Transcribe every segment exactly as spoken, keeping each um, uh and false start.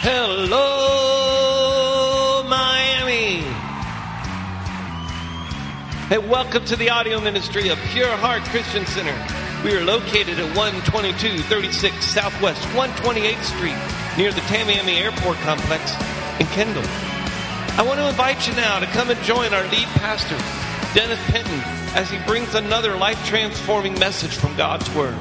Hello, Miami. Hey, welcome to the audio ministry of Pure Heart Christian Center. We are located at one twenty-two thirty-six Southwest one twenty-eighth Street near the Tamiami Airport Complex in Kendall. I want to invite you now to come and join our lead pastor, Dennis Penton, as he brings another life-transforming message from God's Word.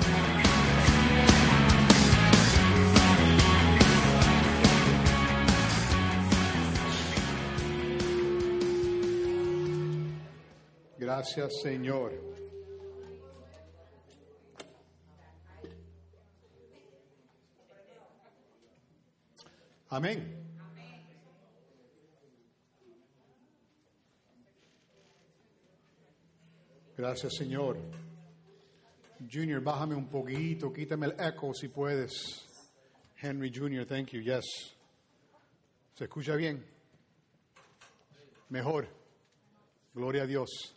Gracias, Señor. Amén. Gracias, Señor. Junior, bájame un poquito, quítame el eco si puedes. Henry Junior, thank you. Yes. ¿Se escucha bien? Mejor. Gloria a Dios.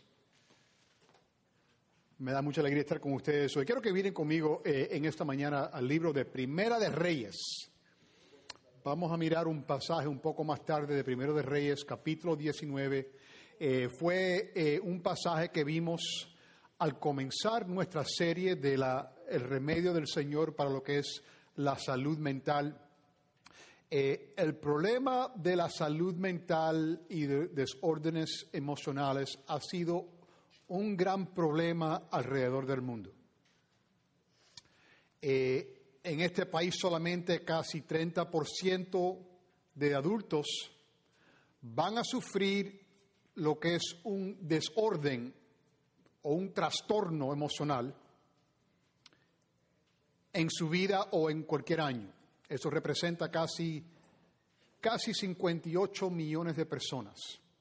Me da mucha alegría estar con ustedes hoy. Quiero que vienen conmigo eh, en esta mañana al libro de Primera de Reyes. Vamos a mirar un pasaje un poco más tarde de Primero de Reyes, capítulo diecinueve. Eh, fue eh, un pasaje que vimos al comenzar nuestra serie de la, el remedio del Señor para lo que es la salud mental. Eh, el problema de la salud mental y de desórdenes emocionales ha sido un gran problema alrededor del mundo. Eh, en este país solamente casi treinta por ciento de adultos van a sufrir lo que es un desorden o un trastorno emocional en su vida o en cualquier año. Eso representa casi, casi cincuenta y ocho millones de personas.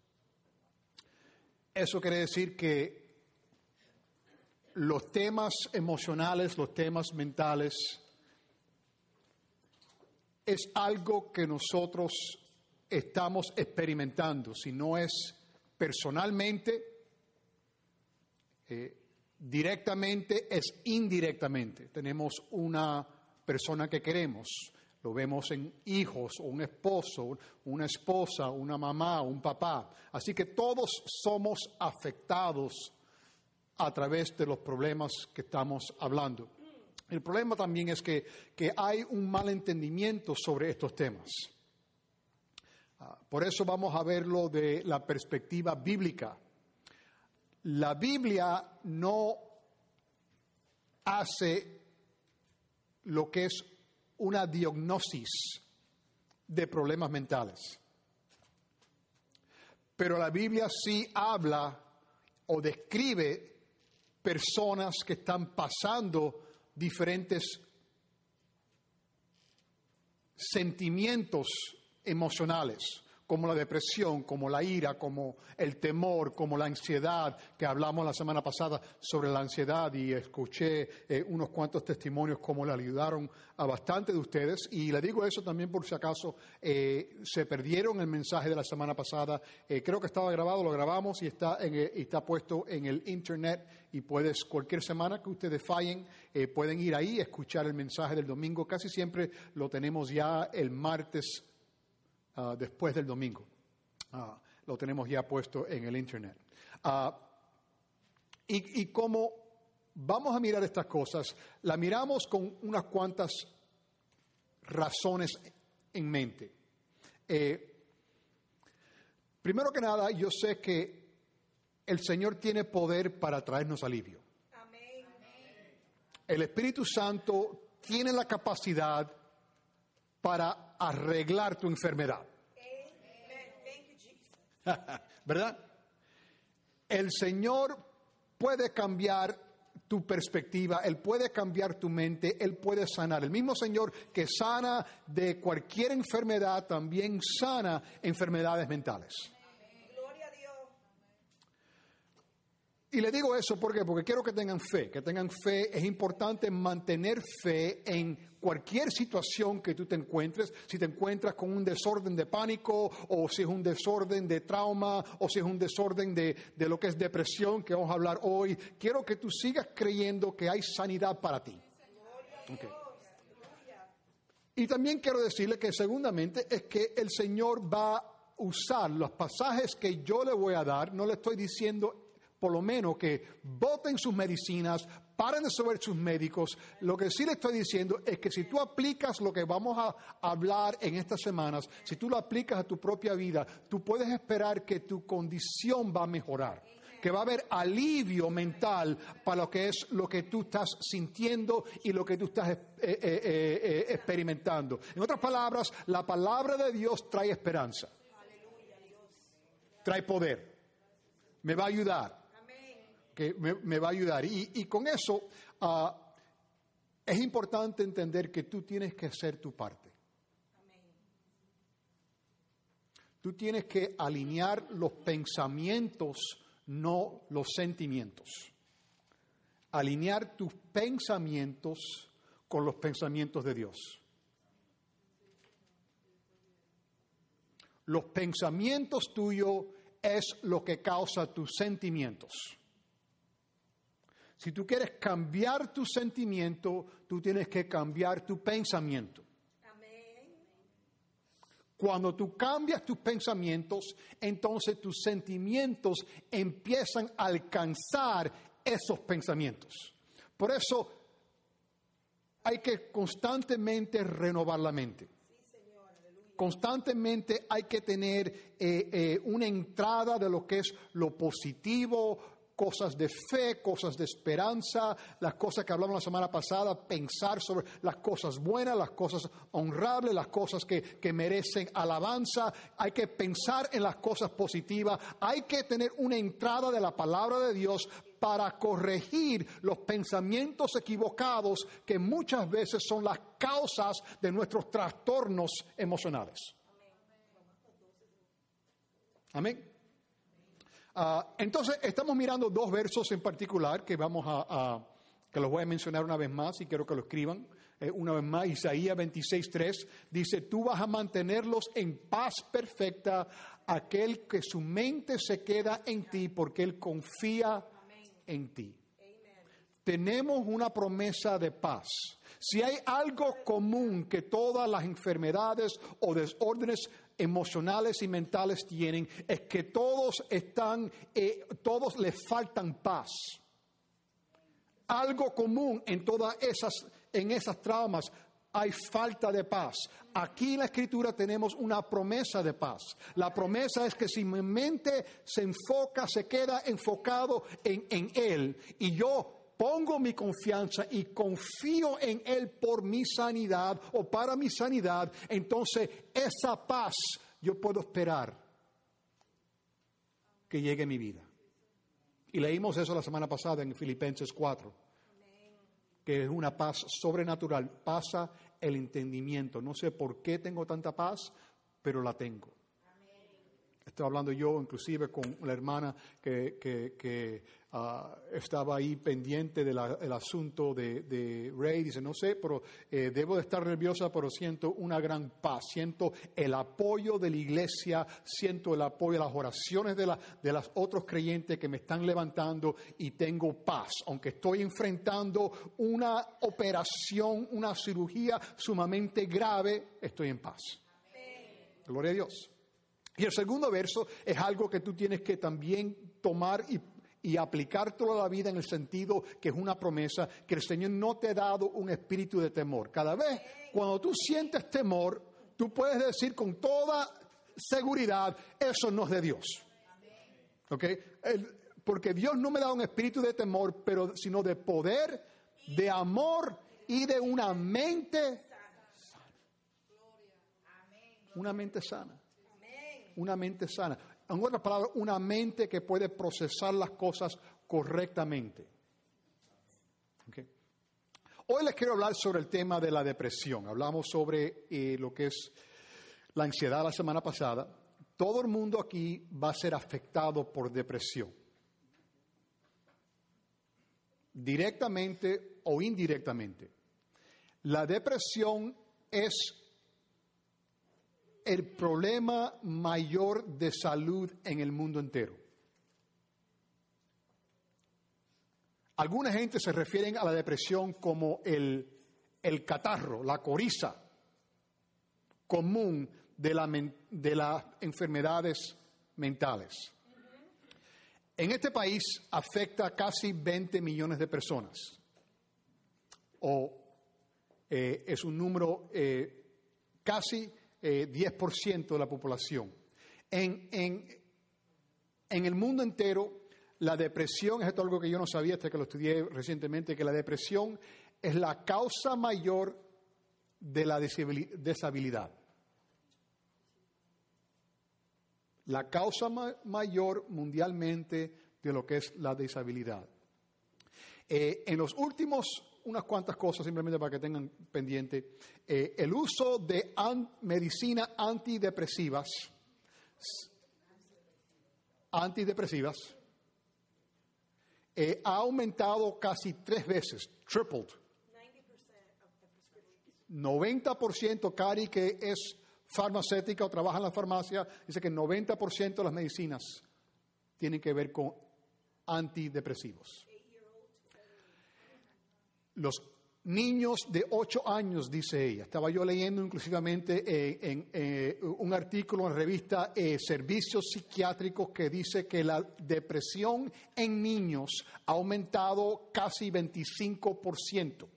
Eso quiere decir que los temas emocionales, los temas mentales, es algo que nosotros estamos experimentando. Si no es personalmente, eh, directamente, es indirectamente. Tenemos una persona que queremos. Lo vemos en hijos, o un esposo, una esposa, una mamá, un papá. Así que todos somos afectados a través de los problemas que estamos hablando. El problema también es que, que hay un mal entendimiento sobre estos temas. Por eso vamos a verlo de la perspectiva bíblica. La Biblia no hace lo que es una diagnosis de problemas mentales. Pero la Biblia sí habla o describe personas que están pasando diferentes sentimientos emocionales, como la depresión, como la ira, como el temor, como la ansiedad, que hablamos la semana pasada sobre la ansiedad y escuché eh, unos cuantos testimonios como le ayudaron a bastante de ustedes. Y le digo eso también por si acaso eh, se perdieron el mensaje de la semana pasada. Eh, creo que estaba grabado, lo grabamos y está, en, eh, está puesto en el internet y puedes, cualquier semana que ustedes fallen, eh, pueden ir ahí y escuchar el mensaje del domingo. Casi siempre lo tenemos ya el martes Uh, después del domingo. Uh, lo tenemos ya puesto en el internet. Uh, y, y como vamos a mirar estas cosas, la miramos con unas cuantas razones en mente. Eh, primero que nada, yo sé que el Señor tiene poder para traernos alivio. Amén. El Espíritu Santo tiene la capacidad para arreglar tu enfermedad. ¿Verdad? El Señor puede cambiar tu perspectiva, Él puede cambiar tu mente, Él puede sanar. El mismo Señor que sana de cualquier enfermedad, también sana enfermedades mentales. Gloria a Dios. Y le digo eso ¿por qué? Porque quiero que tengan fe, que tengan fe. Es importante mantener fe en cualquier situación que tú te encuentres, si te encuentras con un desorden de pánico, o si es un desorden de trauma, o si es un desorden de, de lo que es depresión, que vamos a hablar hoy, quiero que tú sigas creyendo que hay sanidad para ti. Okay. Y también quiero decirle que segundamente es que el Señor va a usar los pasajes que yo le voy a dar. No le estoy diciendo por lo menos que boten sus medicinas, paren de sobre sus médicos. Lo que sí le estoy diciendo es que si tú aplicas lo que vamos a hablar en estas semanas, si tú lo aplicas a tu propia vida, tú puedes esperar que tu condición va a mejorar, que va a haber alivio mental para lo que es lo que tú estás sintiendo y lo que tú estás eh, eh, eh, eh, experimentando. En otras palabras, la palabra de Dios trae esperanza, trae poder, me va a ayudar. Que me, me va a ayudar. Y, y con eso uh, es importante entender que tú tienes que hacer tu parte. Amén. Tú tienes que alinear los pensamientos, no los sentimientos. Alinear tus pensamientos con los pensamientos de Dios. Los pensamientos tuyos es lo que causa tus sentimientos. Si tú quieres cambiar tu sentimiento, tú tienes que cambiar tu pensamiento. Amén. Cuando tú cambias tus pensamientos, entonces tus sentimientos empiezan a alcanzar esos pensamientos. Por eso hay que constantemente renovar la mente. Constantemente hay que tener eh, eh, una entrada de lo que es lo positivo, cosas de fe, cosas de esperanza, las cosas que hablamos la semana pasada, pensar sobre las cosas buenas, las cosas honrables, las cosas que, que merecen alabanza. Hay que pensar en las cosas positivas. Hay que tener una entrada de la palabra de Dios para corregir los pensamientos equivocados que muchas veces son las causas de nuestros trastornos emocionales. Amén. Uh, entonces, estamos mirando dos versos en particular que vamos a, a que los voy a mencionar una vez más y quiero que lo escriban. Eh, una vez más, Isaías veintiséis tres dice, tú vas a mantenerlos en paz perfecta, aquel que su mente se queda en ti porque él confía Amén. En ti. Amen. Tenemos una promesa de paz. Si hay algo común que todas las enfermedades o desórdenes emocionales y mentales tienen, es que todos están, eh, todos les faltan paz. Algo común en todas esas, en esas traumas, hay falta de paz. Aquí en la Escritura tenemos una promesa de paz. La promesa es que si mi mente se enfoca, se queda enfocado en, en Él, y yo pongo mi confianza y confío en Él por mi sanidad o para mi sanidad, entonces esa paz yo puedo esperar que llegue a mi vida. Y leímos eso la semana pasada en Filipenses cuatro, que es una paz sobrenatural, pasa el entendimiento. No sé por qué tengo tanta paz, pero la tengo. Estoy hablando yo inclusive con la hermana que, que, que uh, estaba ahí pendiente del asunto de, de Ray. Dice, no sé, pero eh, debo de estar nerviosa, pero siento una gran paz. Siento el apoyo de la iglesia, siento el apoyo de las oraciones de, la, de los otros creyentes que me están levantando y tengo paz. Aunque estoy enfrentando una operación, una cirugía sumamente grave, estoy en paz. Amén. Gloria a Dios. Y el segundo verso es algo que tú tienes que también tomar y, y aplicar toda la vida en el sentido que es una promesa, que el Señor no te ha dado un espíritu de temor. Cada vez cuando tú sientes temor, tú puedes decir con toda seguridad, eso no es de Dios. ¿Ok? El, porque Dios no me da un espíritu de temor, pero sino de poder, de amor y de una mente sana. Una mente sana. Una mente sana. En otras palabras, una mente que puede procesar las cosas correctamente. Okay. Hoy les quiero hablar sobre el tema de la depresión. Hablamos sobre eh, lo que es la ansiedad la semana pasada. Todo el mundo aquí va a ser afectado por depresión. Directamente o indirectamente. La depresión es el problema mayor de salud en el mundo entero. Alguna gente se refieren a la depresión como el, el catarro, la coriza. común de, la, de las enfermedades mentales. En este país afecta a casi veinte millones de personas, o eh, es un número eh, casi eh, diez por ciento de la población. En, en, en el mundo entero, la depresión, esto es algo que yo no sabía hasta que lo estudié recientemente, que la depresión es la causa mayor de la deshabilidad. La causa ma- mayor mundialmente de lo que es la deshabilidad. Eh, en los últimos, unas cuantas cosas simplemente para que tengan pendiente, eh, el uso de an- medicina antidepresivas, antidepresivas, eh, ha aumentado casi tres veces, tripled. noventa por ciento, Cari, que es farmacéutica o trabaja en la farmacia, dice que el noventa por ciento de las medicinas tienen que ver con antidepresivos. Los niños de ocho años, dice ella, estaba yo leyendo inclusivamente eh, en eh, un artículo en la revista eh, Servicios Psiquiátricos que dice que la depresión en niños ha aumentado casi veinticinco por ciento.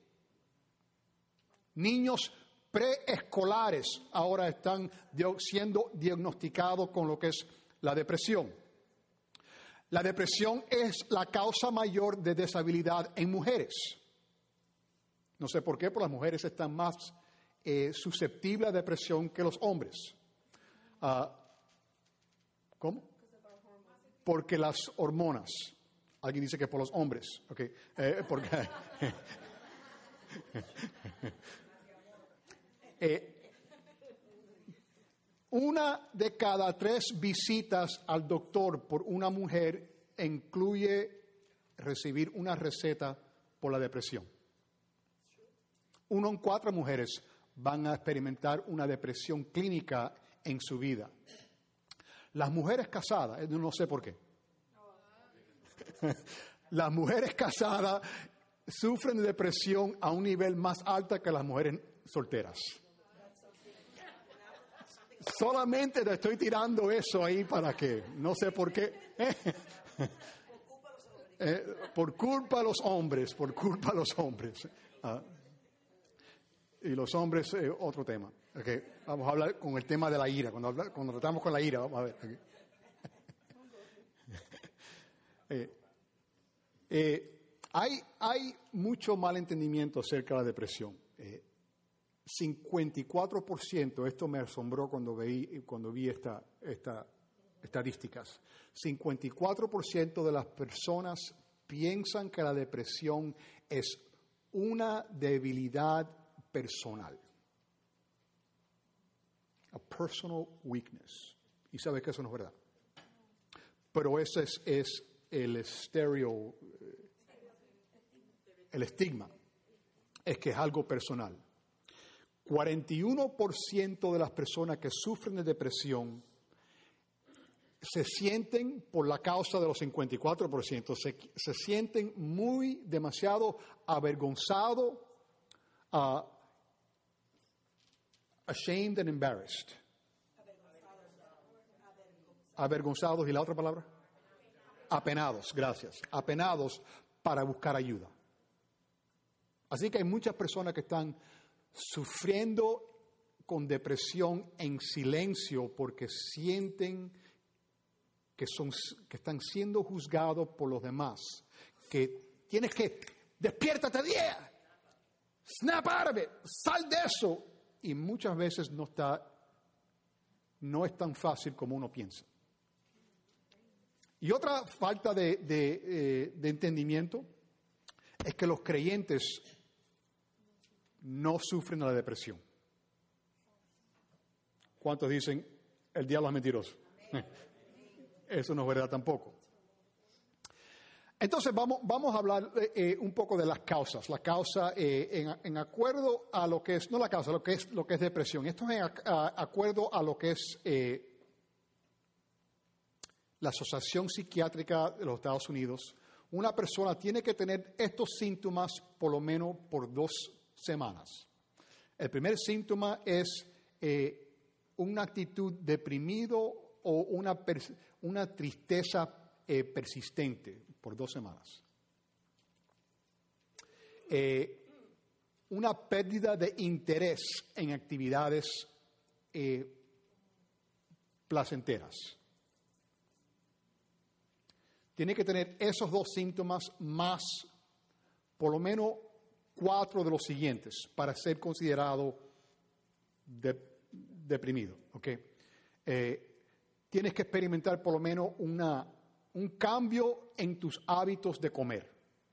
Niños preescolares ahora están siendo diagnosticados con lo que es la depresión. La depresión es la causa mayor de deshabilidad en mujeres. No sé por qué, pero las mujeres están más eh, susceptibles a depresión que los hombres. Uh, ¿Cómo? Porque las hormonas. Alguien dice que por los hombres. Okay. Eh, porque... Eh, una de cada tres visitas al doctor por una mujer incluye recibir una receta por la depresión. Uno en cuatro mujeres van a experimentar una depresión clínica en su vida. Las mujeres casadas, no sé por qué. Las mujeres casadas sufren de depresión a un nivel más alto que las mujeres solteras. Solamente te estoy tirando eso ahí para que, no sé por qué. eh, por culpa de los hombres, por culpa de los hombres. Ah. Y los hombres, eh, otro tema. Okay. Vamos a hablar con el tema de la ira. Cuando, habla, cuando tratamos con la ira, vamos a ver. Okay. eh, eh, hay, hay mucho malentendimiento acerca de la depresión. Eh, cincuenta y cuatro por ciento, esto me asombró cuando vi, cuando vi esta, esta estadísticas, cincuenta y cuatro por ciento de las personas piensan que la depresión es una debilidad personal. A personal weakness. Y sabes que eso no es verdad. Pero ese es, es el estereo, el estigma, es que es algo personal. cuarenta y uno por ciento de las personas que sufren de depresión se sienten, por la causa de los cincuenta y cuatro por ciento, se, se sienten muy, demasiado avergonzados, uh, ashamed and embarrassed. Avergonzados, ¿y la otra palabra? Apenados, gracias. Apenados para buscar ayuda. Así que hay muchas personas que están sufriendo con depresión en silencio porque sienten que, son, que están siendo juzgados por los demás, que tienes que, despiértate, día, snap out of it, sal de eso, y muchas veces no está, no es tan fácil como uno piensa. Y otra falta de, de, eh, de entendimiento es que los creyentes no sufren de la depresión. ¿Cuántos dicen el diablo es mentiroso? Eso no es verdad tampoco. Entonces vamos, vamos a hablar eh, un poco de las causas. La causa eh, en, en acuerdo a lo que es, no la causa, lo que es, lo que es depresión. Esto es en a, a, acuerdo a lo que es eh, la Asociación Psiquiátrica de los Estados Unidos. Una persona tiene que tener estos síntomas por lo menos por dos semanas. El primer síntoma es eh, una actitud deprimido o una, pers- una tristeza eh, persistente por dos semanas. Eh, una pérdida de interés en actividades eh, placenteras. Tiene que tener esos dos síntomas más, por lo menos, cuatro de los siguientes para ser considerado de, deprimido. ¿Okay? Eh, tienes que experimentar por lo menos una, un cambio en tus hábitos de comer.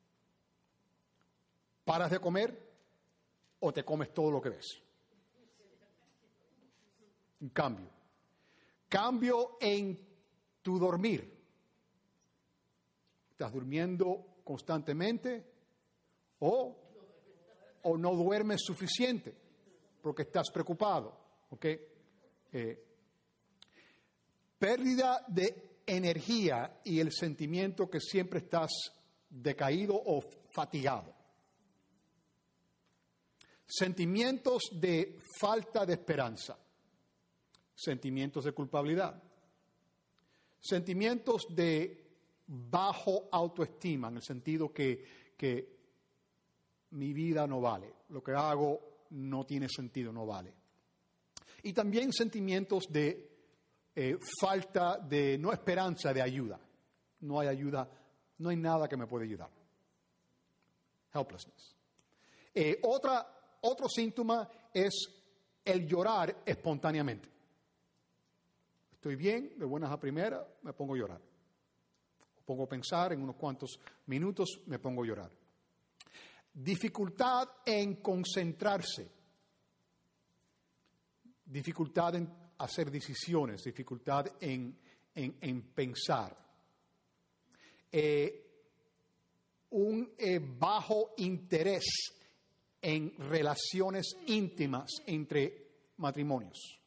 ¿Paras de comer o te comes todo lo que ves? Un cambio. Cambio en tu dormir. ¿Estás durmiendo constantemente o, o no duermes suficiente porque estás preocupado? ¿Okay? Eh, pérdida de energía y el sentimiento que siempre estás decaído o fatigado. Sentimientos de falta de esperanza. Sentimientos de culpabilidad. Sentimientos de bajo autoestima, en el sentido que, que mi vida no vale, lo que hago no tiene sentido, no vale. Y también sentimientos de eh, falta de, no esperanza, de ayuda. No hay ayuda, no hay nada que me pueda ayudar. Helplessness. Eh, otra, otro síntoma es el llorar espontáneamente. Estoy bien, de buenas a primeras, me pongo a llorar. Pongo a pensar, en unos cuantos minutos me pongo a llorar. Dificultad en concentrarse. Dificultad en hacer decisiones. Dificultad en, en, en pensar. Eh, un eh, bajo interés en relaciones íntimas entre matrimonios.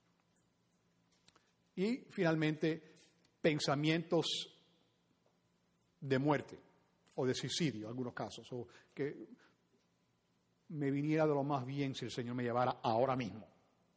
Y finalmente, pensamientos de muerte o de suicidio en algunos casos, o que me viniera de lo más bien si el Señor me llevara ahora mismo.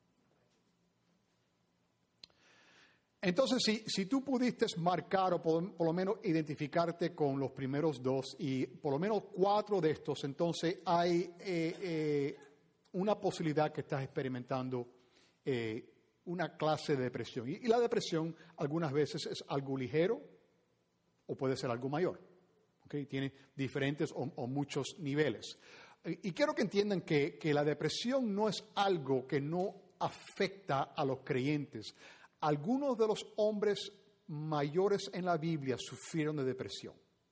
Entonces, si, si tú pudiste marcar o por, por lo menos identificarte con los primeros dos y por lo menos cuatro de estos, entonces hay eh, eh, una posibilidad que estás experimentando eh, una clase de depresión. Y, y la depresión algunas veces es algo ligero, o puede ser algo mayor. ¿Okay? Tiene diferentes o, o muchos niveles. Y, y quiero que entiendan que, que la depresión no es algo que no afecta a los creyentes. Algunos de los hombres mayores en la Biblia sufrieron de depresión.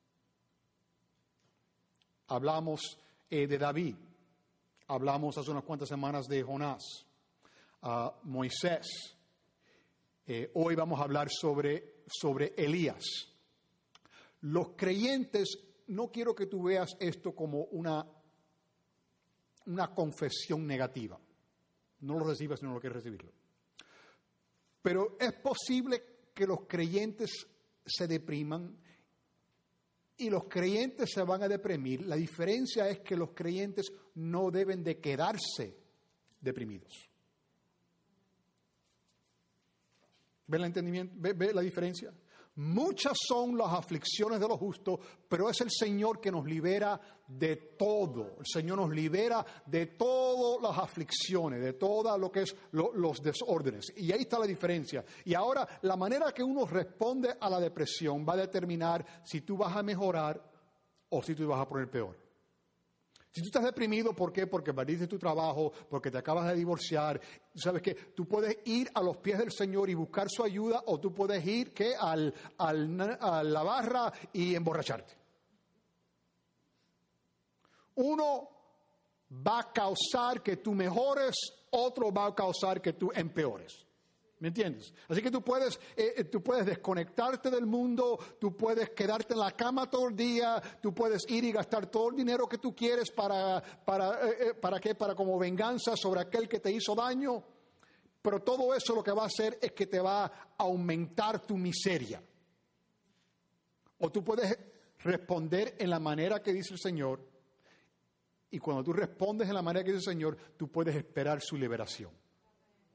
Hablamos eh, de David. Hablamos hace unas cuantas semanas de Jonás, uh, Moisés. Eh, hoy vamos a hablar sobre, sobre Elías. Los creyentes, no quiero que tú veas esto como una, una confesión negativa. No lo recibas si no lo quieres recibirlo. Pero es posible que los creyentes se depriman y los creyentes se van a deprimir. La diferencia es que los creyentes no deben de quedarse deprimidos. ¿Ve el entendimiento? ¿Ve, ve la diferencia? Muchas son las aflicciones de los justos, pero es el Señor que nos libera de todo. El Señor nos libera de todas las aflicciones, de todo lo que es lo, los desórdenes. Y ahí está la diferencia. Y ahora, la manera que uno responde a la depresión va a determinar si tú vas a mejorar o si tú vas a poner peor. Si tú estás deprimido, ¿por qué? Porque perdiste tu trabajo, porque te acabas de divorciar. ¿Sabes qué? Tú puedes ir a los pies del Señor y buscar su ayuda, o tú puedes ir ¿qué? Al, al, a la barra y emborracharte. Uno va a causar que tú mejores, otro va a causar que tú empeores. ¿Me entiendes? Así que tú puedes, eh, tú puedes desconectarte del mundo, tú puedes quedarte en la cama todo el día, tú puedes ir y gastar todo el dinero que tú quieres para, para, eh, ¿para qué? Para como venganza sobre aquel que te hizo daño. Pero todo eso lo que va a hacer es que te va a aumentar tu miseria. O tú puedes responder en la manera que dice el Señor, y cuando tú respondes en la manera que dice el Señor, tú puedes esperar su liberación.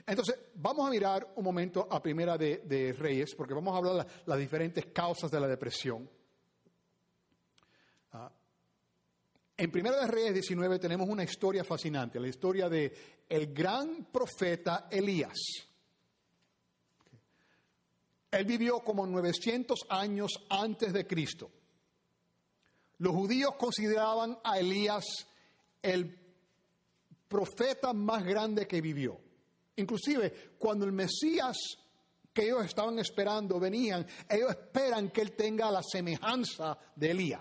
Entonces, vamos a mirar un momento a Primera de, de Reyes, porque vamos a hablar de la, las diferentes causas de la depresión. Uh, en Primera de Reyes diecinueve tenemos una historia fascinante, la historia de el gran profeta Elías. Okay. Él vivió como novecientos años antes de Cristo. Los judíos consideraban a Elías el profeta más grande que vivió. Inclusive, cuando el Mesías que ellos estaban esperando venían, ellos esperan que él tenga la semejanza de Elías.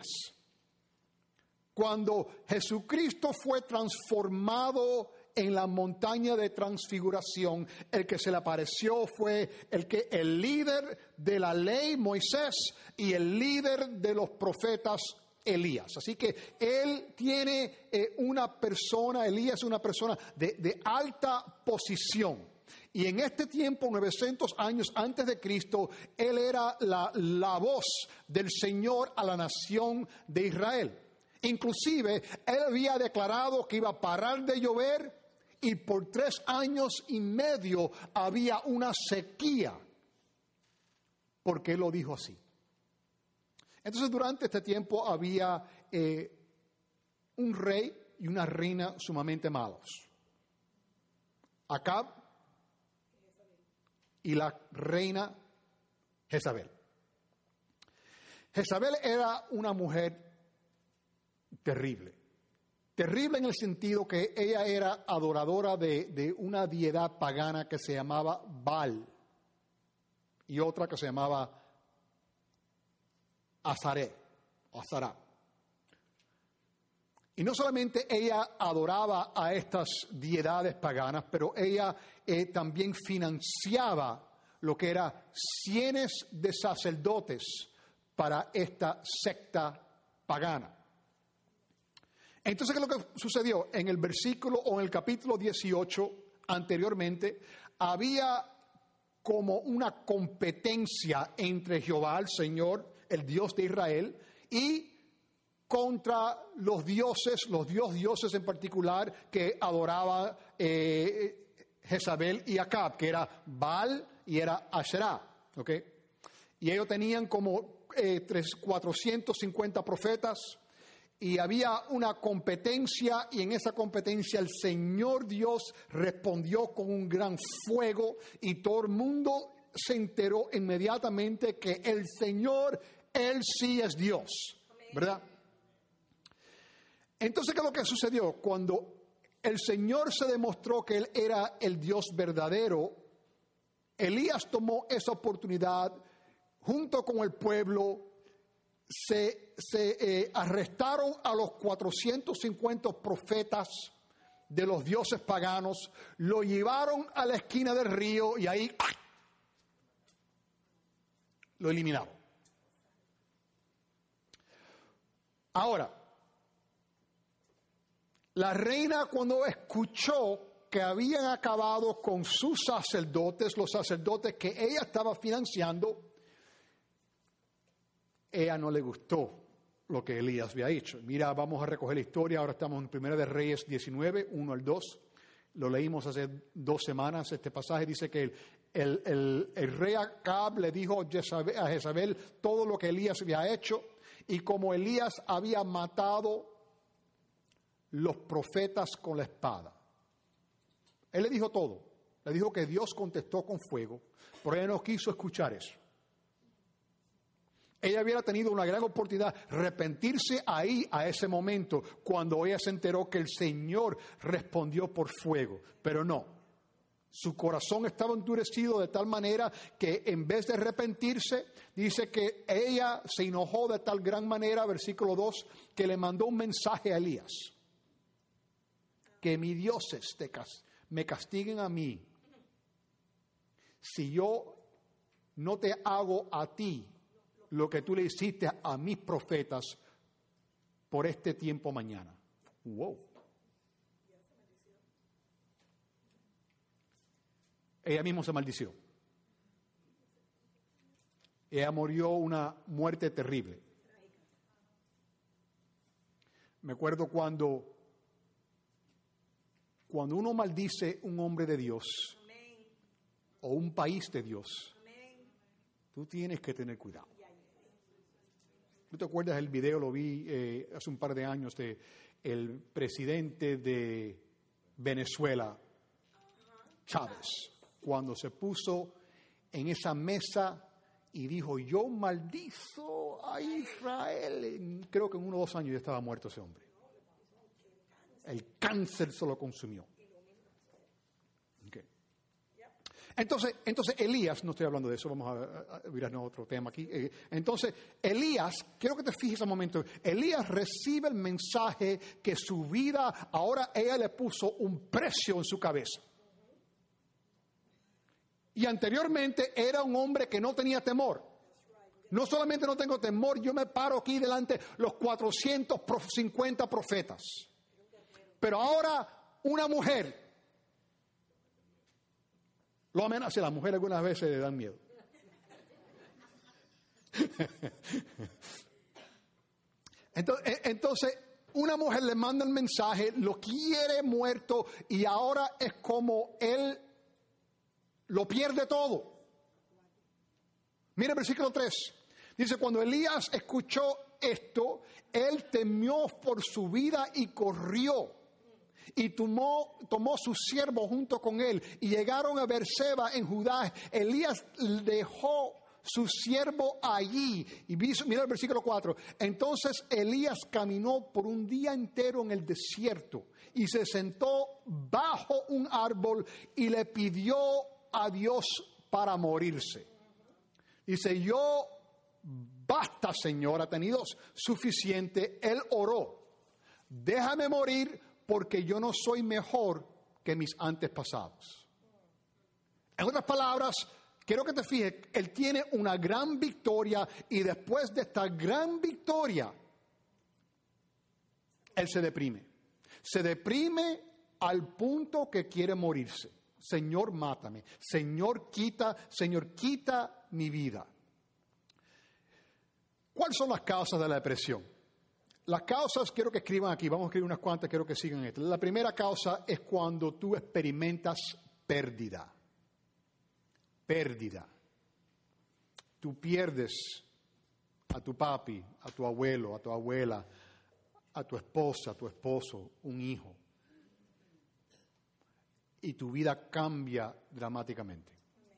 Cuando Jesucristo fue transformado en la montaña de transfiguración, el que se le apareció fue el que el líder de la ley, Moisés, y el líder de los profetas, Elías. Así que él tiene eh, una persona, Elías es una persona de, de alta posición. Y en este tiempo, novecientos años antes de Cristo, él era la, la voz del Señor a la nación de Israel. Inclusive, él había declarado que iba a parar de llover y por tres años y medio había una sequía, porque él lo dijo así. Entonces, durante este tiempo había eh, un rey y una reina sumamente malos. Acab y la reina Jezabel. Jezabel era una mujer terrible. Terrible en el sentido que ella era adoradora de, de una deidad pagana que se llamaba Baal y otra que se llamaba Azaré, Azará. Y no solamente ella adoraba a estas deidades paganas, pero ella eh, también financiaba lo que era cienes de sacerdotes para esta secta pagana. Entonces, ¿qué es lo que sucedió? En el versículo o en el capítulo dieciocho anteriormente, había como una competencia entre Jehová, el Señor, el Dios de Israel, y contra los dioses, los dios dioses en particular que adoraba eh, Jezabel y Acab, que era Baal y era Asherá, ¿ok? Y ellos tenían como eh, tres, cuatrocientos cincuenta profetas y había una competencia, y en esa competencia el Señor Dios respondió con un gran fuego y todo el mundo se enteró inmediatamente que el Señor, Él sí es Dios, ¿verdad? Entonces, ¿qué es lo que sucedió? Cuando el Señor se demostró que Él era el Dios verdadero, Elías tomó esa oportunidad junto con el pueblo. Se, se eh, arrestaron a los cuatrocientos cincuenta profetas de los dioses paganos, lo llevaron a la esquina del río y ahí ¡ah!, lo eliminaron. Ahora, la reina, cuando escuchó que habían acabado con sus sacerdotes, los sacerdotes que ella estaba financiando, ella no le gustó lo que Elías había hecho. Mira, vamos a recoger la historia. Ahora estamos en Primera de Reyes diecinueve, uno al dos. Lo leímos hace dos semanas. Este pasaje dice que el, el, el, el rey Acab le dijo a Jezabel todo lo que Elías había hecho. Y como Elías había matado los profetas con la espada. Él le dijo todo. Le dijo que Dios contestó con fuego, pero ella no quiso escuchar eso. Ella hubiera tenido una gran oportunidad de arrepentirse ahí, a ese momento, cuando ella se enteró que el Señor respondió por fuego, pero no. Su corazón estaba endurecido de tal manera que en vez de arrepentirse, dice que ella se enojó de tal gran manera, versículo dos, que le mandó un mensaje a Elías. Que mis dioses te cas- me castiguen a mí si yo no te hago a ti lo que tú le hiciste a mis profetas por este tiempo mañana. Wow. Ella misma se maldició. Ella murió una muerte terrible. Me acuerdo cuando, cuando uno maldice un hombre de Dios, o un país de Dios, tú tienes que tener cuidado. ¿Tú te acuerdas del video? Lo vi eh, hace un par de años de el presidente de Venezuela, Chávez, cuando se puso en esa mesa y dijo, yo maldizo a Israel. Creo que en uno o dos años ya estaba muerto ese hombre. El cáncer se lo consumió. Okay. Entonces, entonces Elías, no estoy hablando de eso, vamos a, a mirarnos otro tema aquí. Eh, entonces, Elías, quiero que te fijes un momento, Elías recibe el mensaje que su vida, ahora ella le puso un precio en su cabeza. Y anteriormente era un hombre que no tenía temor. No solamente no tengo temor, yo me paro aquí delante los cuatrocientos cincuenta profetas. Pero ahora una mujer lo amenaza. Las mujeres algunas veces le dan miedo. Entonces, entonces, una mujer le manda el mensaje, lo quiere muerto y ahora es como él lo pierde todo. Mira el versículo tres. Dice, cuando Elías escuchó esto, él temió por su vida y corrió. Y tomó, tomó su siervo junto con él. Y llegaron a Beerseba en Judá. Elías dejó su siervo allí. Y mira el versículo cuatro. Entonces Elías caminó por un día entero en el desierto. Y se sentó bajo un árbol y le pidió a Dios para morirse. Dice, yo, basta Señor, ha tenido suficiente. Él oró, déjame morir porque yo no soy mejor que mis antepasados. En otras palabras, quiero que te fijes, él tiene una gran victoria y después de esta gran victoria, él se deprime. Se deprime al punto que quiere morirse. Señor, mátame. Señor, quita, Señor, quita mi vida. ¿Cuáles son las causas de la depresión? Las causas, quiero que escriban aquí, vamos a escribir unas cuantas, quiero que sigan esto. La primera causa es cuando tú experimentas pérdida. Pérdida. Tú pierdes a tu papi, a tu abuelo, a tu abuela, a tu esposa, a tu esposo, un hijo. Y tu vida cambia dramáticamente.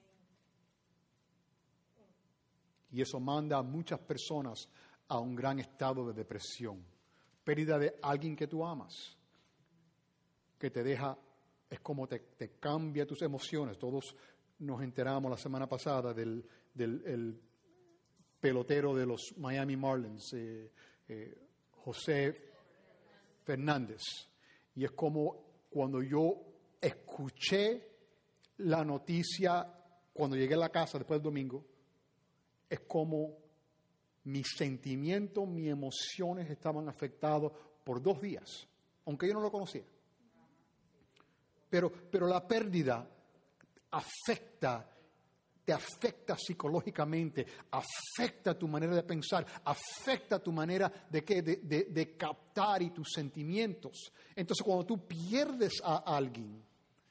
Y eso manda a muchas personas a un gran estado de depresión. Pérdida de alguien que tú amas, que te deja, es como te, te cambia tus emociones. Todos nos enteramos la semana pasada del, del el pelotero de los Miami Marlins, eh, eh, José Fernández. Y es como cuando yo escuché la noticia, cuando llegué a la casa después del domingo, es como mis sentimientos, mis emociones estaban afectados por dos días, aunque yo no lo conocía. Pero, pero la pérdida afecta, te afecta psicológicamente, afecta tu manera de pensar, afecta tu manera de, ¿qué? de, de, de captar y tus sentimientos. Entonces, cuando tú pierdes a alguien,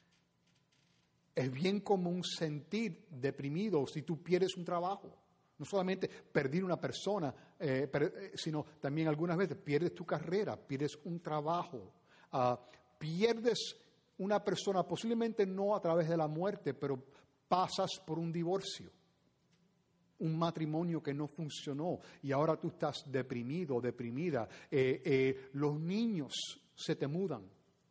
es bien común sentir deprimido si tú pierdes un trabajo. No solamente perder una persona, eh, per, sino también algunas veces pierdes tu carrera, pierdes un trabajo, uh, pierdes una persona, posiblemente no a través de la muerte, pero pasas por un divorcio, un matrimonio que no funcionó y ahora tú estás deprimido, deprimida. Eh, eh, los niños se te mudan.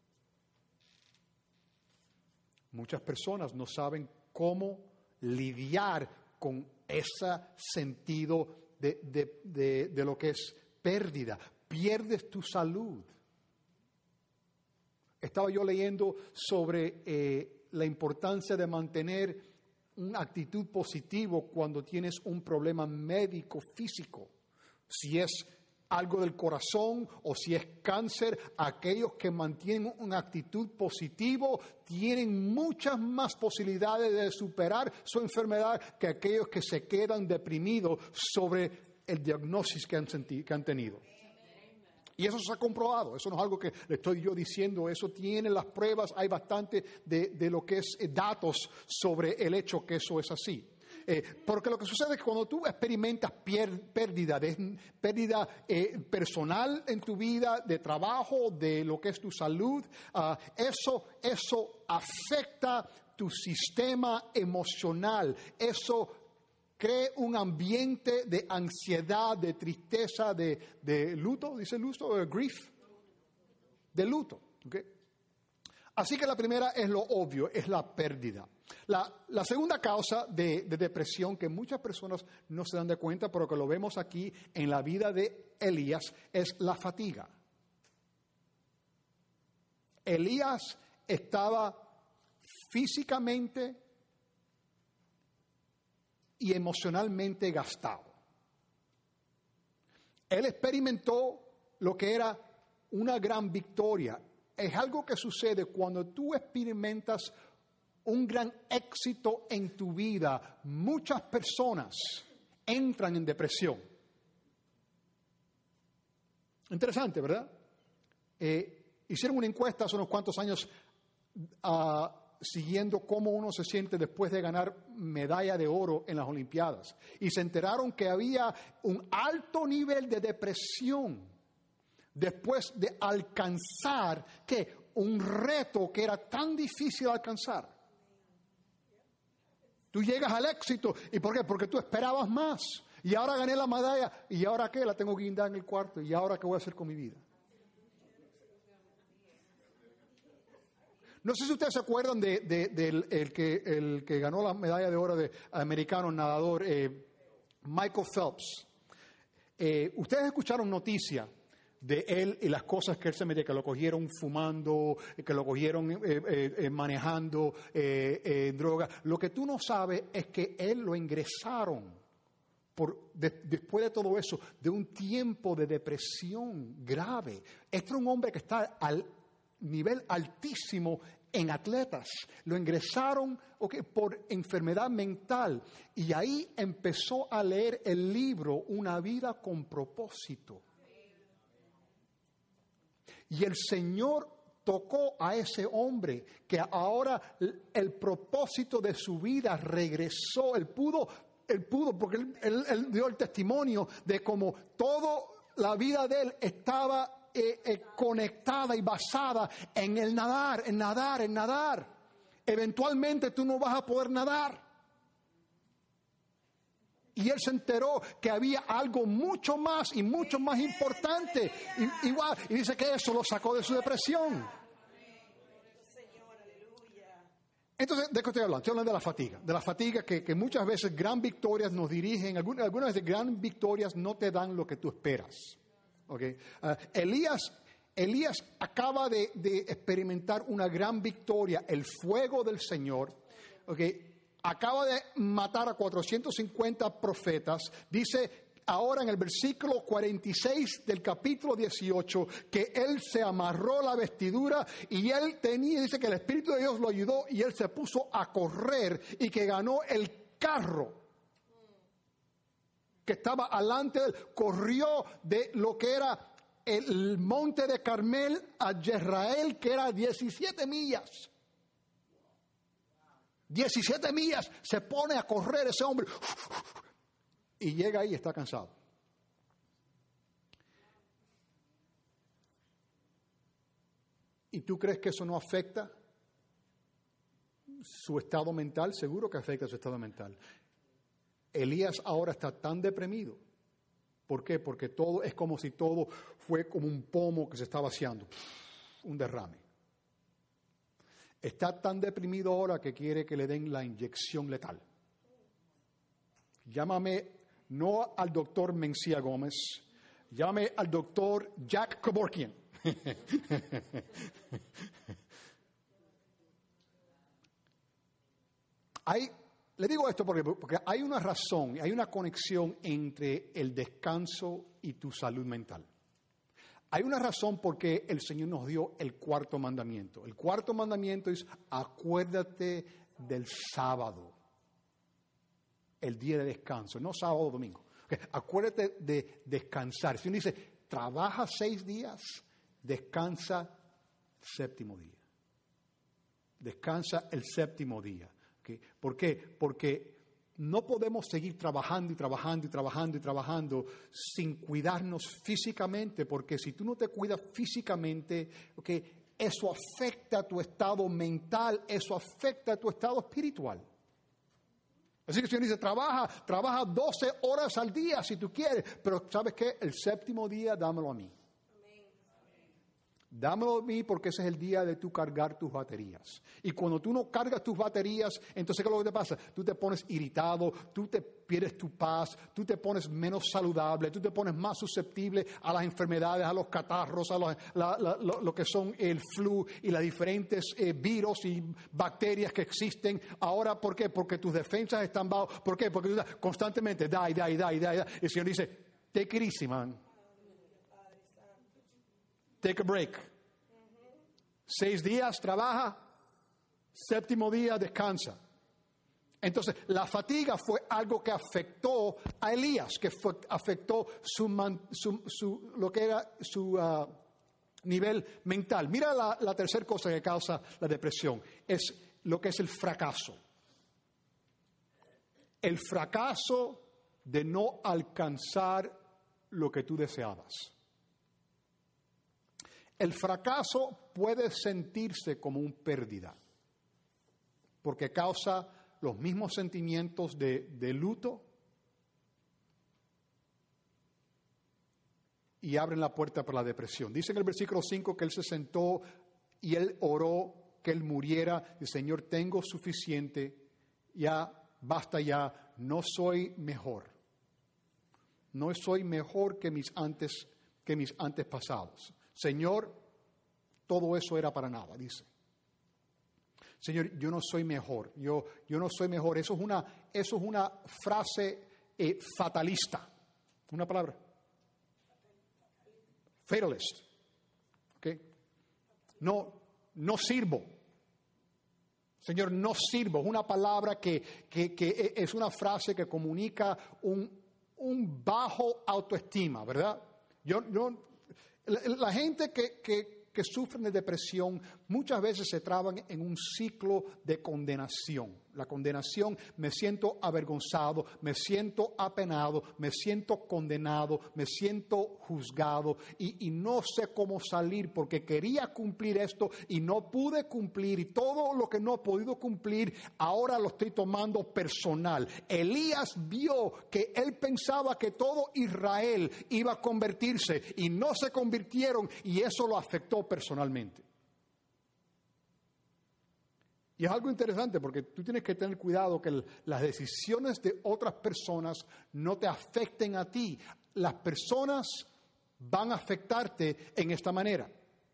Muchas personas no saben cómo lidiar con ese sentido de, de, de, de lo que es pérdida. Pierdes tu salud. Estaba yo leyendo sobre eh, la importancia de mantener una actitud positiva cuando tienes un problema médico físico. Si es algo del corazón o si es cáncer, aquellos que mantienen una actitud positiva tienen muchas más posibilidades de superar su enfermedad que aquellos que se quedan deprimidos sobre el diagnóstico que han, sentido, que han tenido. Y eso se ha comprobado, eso no es algo que le estoy yo diciendo, eso tiene las pruebas, hay bastante de, de lo que es eh, datos sobre el hecho que eso es así. Eh, porque lo que sucede es que cuando tú experimentas pier, pérdida, de, pérdida eh, personal en tu vida, de trabajo, de lo que es tu salud, uh, eso, eso afecta tu sistema emocional, eso cree un ambiente de ansiedad, de tristeza, de, de luto, dice luto, uh, grief, de luto. ¿Okay? Así que la primera es lo obvio, es la pérdida. La, la segunda causa de, de depresión que muchas personas no se dan de cuenta, pero que lo vemos aquí en la vida de Elías, es la fatiga. Elías estaba físicamente y emocionalmente gastado. Él experimentó lo que era una gran victoria. Es algo que sucede cuando tú experimentas un gran éxito en tu vida. Muchas personas entran en depresión. Interesante, ¿verdad? Eh, hicieron una encuesta hace unos cuantos años uh, siguiendo cómo uno se siente después de ganar medalla de oro en las Olimpiadas. Y se enteraron que había un alto nivel de depresión después de alcanzar ¿qué? Un reto que era tan difícil de alcanzar. Tú llegas al éxito. ¿Y por qué? Porque tú esperabas más. Y ahora gané la medalla. ¿Y ahora qué? La tengo guindada en el cuarto. ¿Y ahora qué voy a hacer con mi vida? No sé si ustedes se acuerdan de, de, de el, el, que, el que ganó la medalla de oro de americano nadador, eh, Michael Phelps. Eh, ustedes escucharon noticias de él y las cosas que él se metía, que lo cogieron fumando, que lo cogieron eh, eh, eh, manejando eh, eh, droga. Lo que tú no sabes es que él lo ingresaron por, de, después de todo eso, de un tiempo de depresión grave. Este es un hombre que está al nivel altísimo en atletas. Lo ingresaron okay, por enfermedad mental y ahí empezó a leer el libro Una vida con propósito. Y el Señor tocó a ese hombre que ahora el propósito de su vida regresó. Él pudo, él pudo porque él, él, él dio el testimonio de cómo toda la vida de él estaba Eh, eh, conectada y basada en el nadar, en nadar, en nadar. Eventualmente tú no vas a poder nadar. Y él se enteró que había algo mucho más y mucho más importante. Y, igual, y dice que eso lo sacó de su depresión. Entonces, ¿de qué estoy hablando? Estoy hablando de la fatiga. De la fatiga que, que muchas veces gran victorias nos dirigen. Algunas, algunas veces gran victorias no te dan lo que tú esperas. Okay. Uh, Elías, Elías acaba de, de experimentar una gran victoria, el fuego del Señor. Okay. Acaba de matar a cuatrocientos cincuenta profetas. Dice ahora en el versículo cuarenta y seis del capítulo dieciocho que él se amarró la vestidura y él tenía, dice que el Espíritu de Dios lo ayudó y él se puso a correr y que ganó el carro que estaba alante de él, corrió de lo que era el monte de Carmel a Jezreel, que era diecisiete millas. diecisiete millas, se pone a correr ese hombre y llega ahí y está cansado. ¿Y tú crees que eso no afecta su estado mental? Seguro que afecta su estado mental. Elías ahora está tan deprimido. ¿Por qué? Porque todo es como si todo fue como un pomo que se está vaciando. Un derrame. Está tan deprimido ahora que quiere que le den la inyección letal. Llámame no al doctor Mencía Gómez, llámame al doctor Jack Kevorkian. Hay... Le digo esto porque, porque hay una razón, hay una conexión entre el descanso y tu salud mental. Hay una razón por qué el Señor nos dio el cuarto mandamiento. El cuarto mandamiento es acuérdate del sábado, el día de descanso, no sábado o domingo. Okay, acuérdate de descansar. Si uno dice trabaja seis días, descansa séptimo día. Descansa el séptimo día. ¿Okay? ¿Por qué? Porque no podemos seguir trabajando y trabajando y trabajando y trabajando sin cuidarnos físicamente, porque si tú no te cuidas físicamente, ¿okay?, eso afecta a tu estado mental, eso afecta a tu estado espiritual. Así que el Señor dice, trabaja, trabaja doce horas al día si tú quieres, pero ¿sabes qué? El séptimo día dámelo a mí. Dámelo a mí porque ese es el día de tú cargar tus baterías. Y cuando tú no cargas tus baterías, entonces ¿qué es lo que te pasa? Tú te pones irritado, tú te pierdes tu paz, tú te pones menos saludable, tú te pones más susceptible a las enfermedades, a los catarros, a los, la, la, lo, lo que son el flu y las diferentes eh, virus y bacterias que existen. Ahora, ¿por qué? Porque tus defensas están bajos. ¿Por qué? Porque tú estás constantemente, die, die, die, die, die. Y el Señor dice, take it easy, man. Take a break. Seis días trabaja, séptimo día descansa. Entonces, la fatiga fue algo que afectó a Elías, que fue, afectó su, man, su, su, lo que era su uh, nivel mental. Mira la, la tercera cosa que causa la depresión, es lo que es el fracaso. El fracaso de no alcanzar lo que tú deseabas. El fracaso puede sentirse como una pérdida, porque causa los mismos sentimientos de, de luto y abren la puerta para la depresión. Dice en el versículo cinco que él se sentó y él oró que él muriera. Y Señor, tengo suficiente, ya, basta ya, no soy mejor. No soy mejor que mis antes, que mis antepasados. Señor, todo eso era para nada, dice. Señor, yo no soy mejor, yo, yo no soy mejor. Eso es una, eso es una frase eh, fatalista. Una palabra. Fatalist. ¿Okay? No, no sirvo. Señor, no sirvo. Es una palabra que, que, que es una frase que comunica un, un bajo autoestima, ¿verdad? Yo, yo La, la gente que, que, que sufre de depresión muchas veces se traban en un ciclo de condenación. La condenación, me siento avergonzado, me siento apenado, me siento condenado, me siento juzgado y, y no sé cómo salir porque quería cumplir esto y no pude cumplir, y todo lo que no he podido cumplir ahora lo estoy tomando personal. Elías vio que él pensaba que todo Israel iba a convertirse y no se convirtieron, y eso lo afectó personalmente. Y es algo interesante porque tú tienes que tener cuidado que el, las decisiones de otras personas no te afecten a ti. Las personas van a afectarte en esta manera.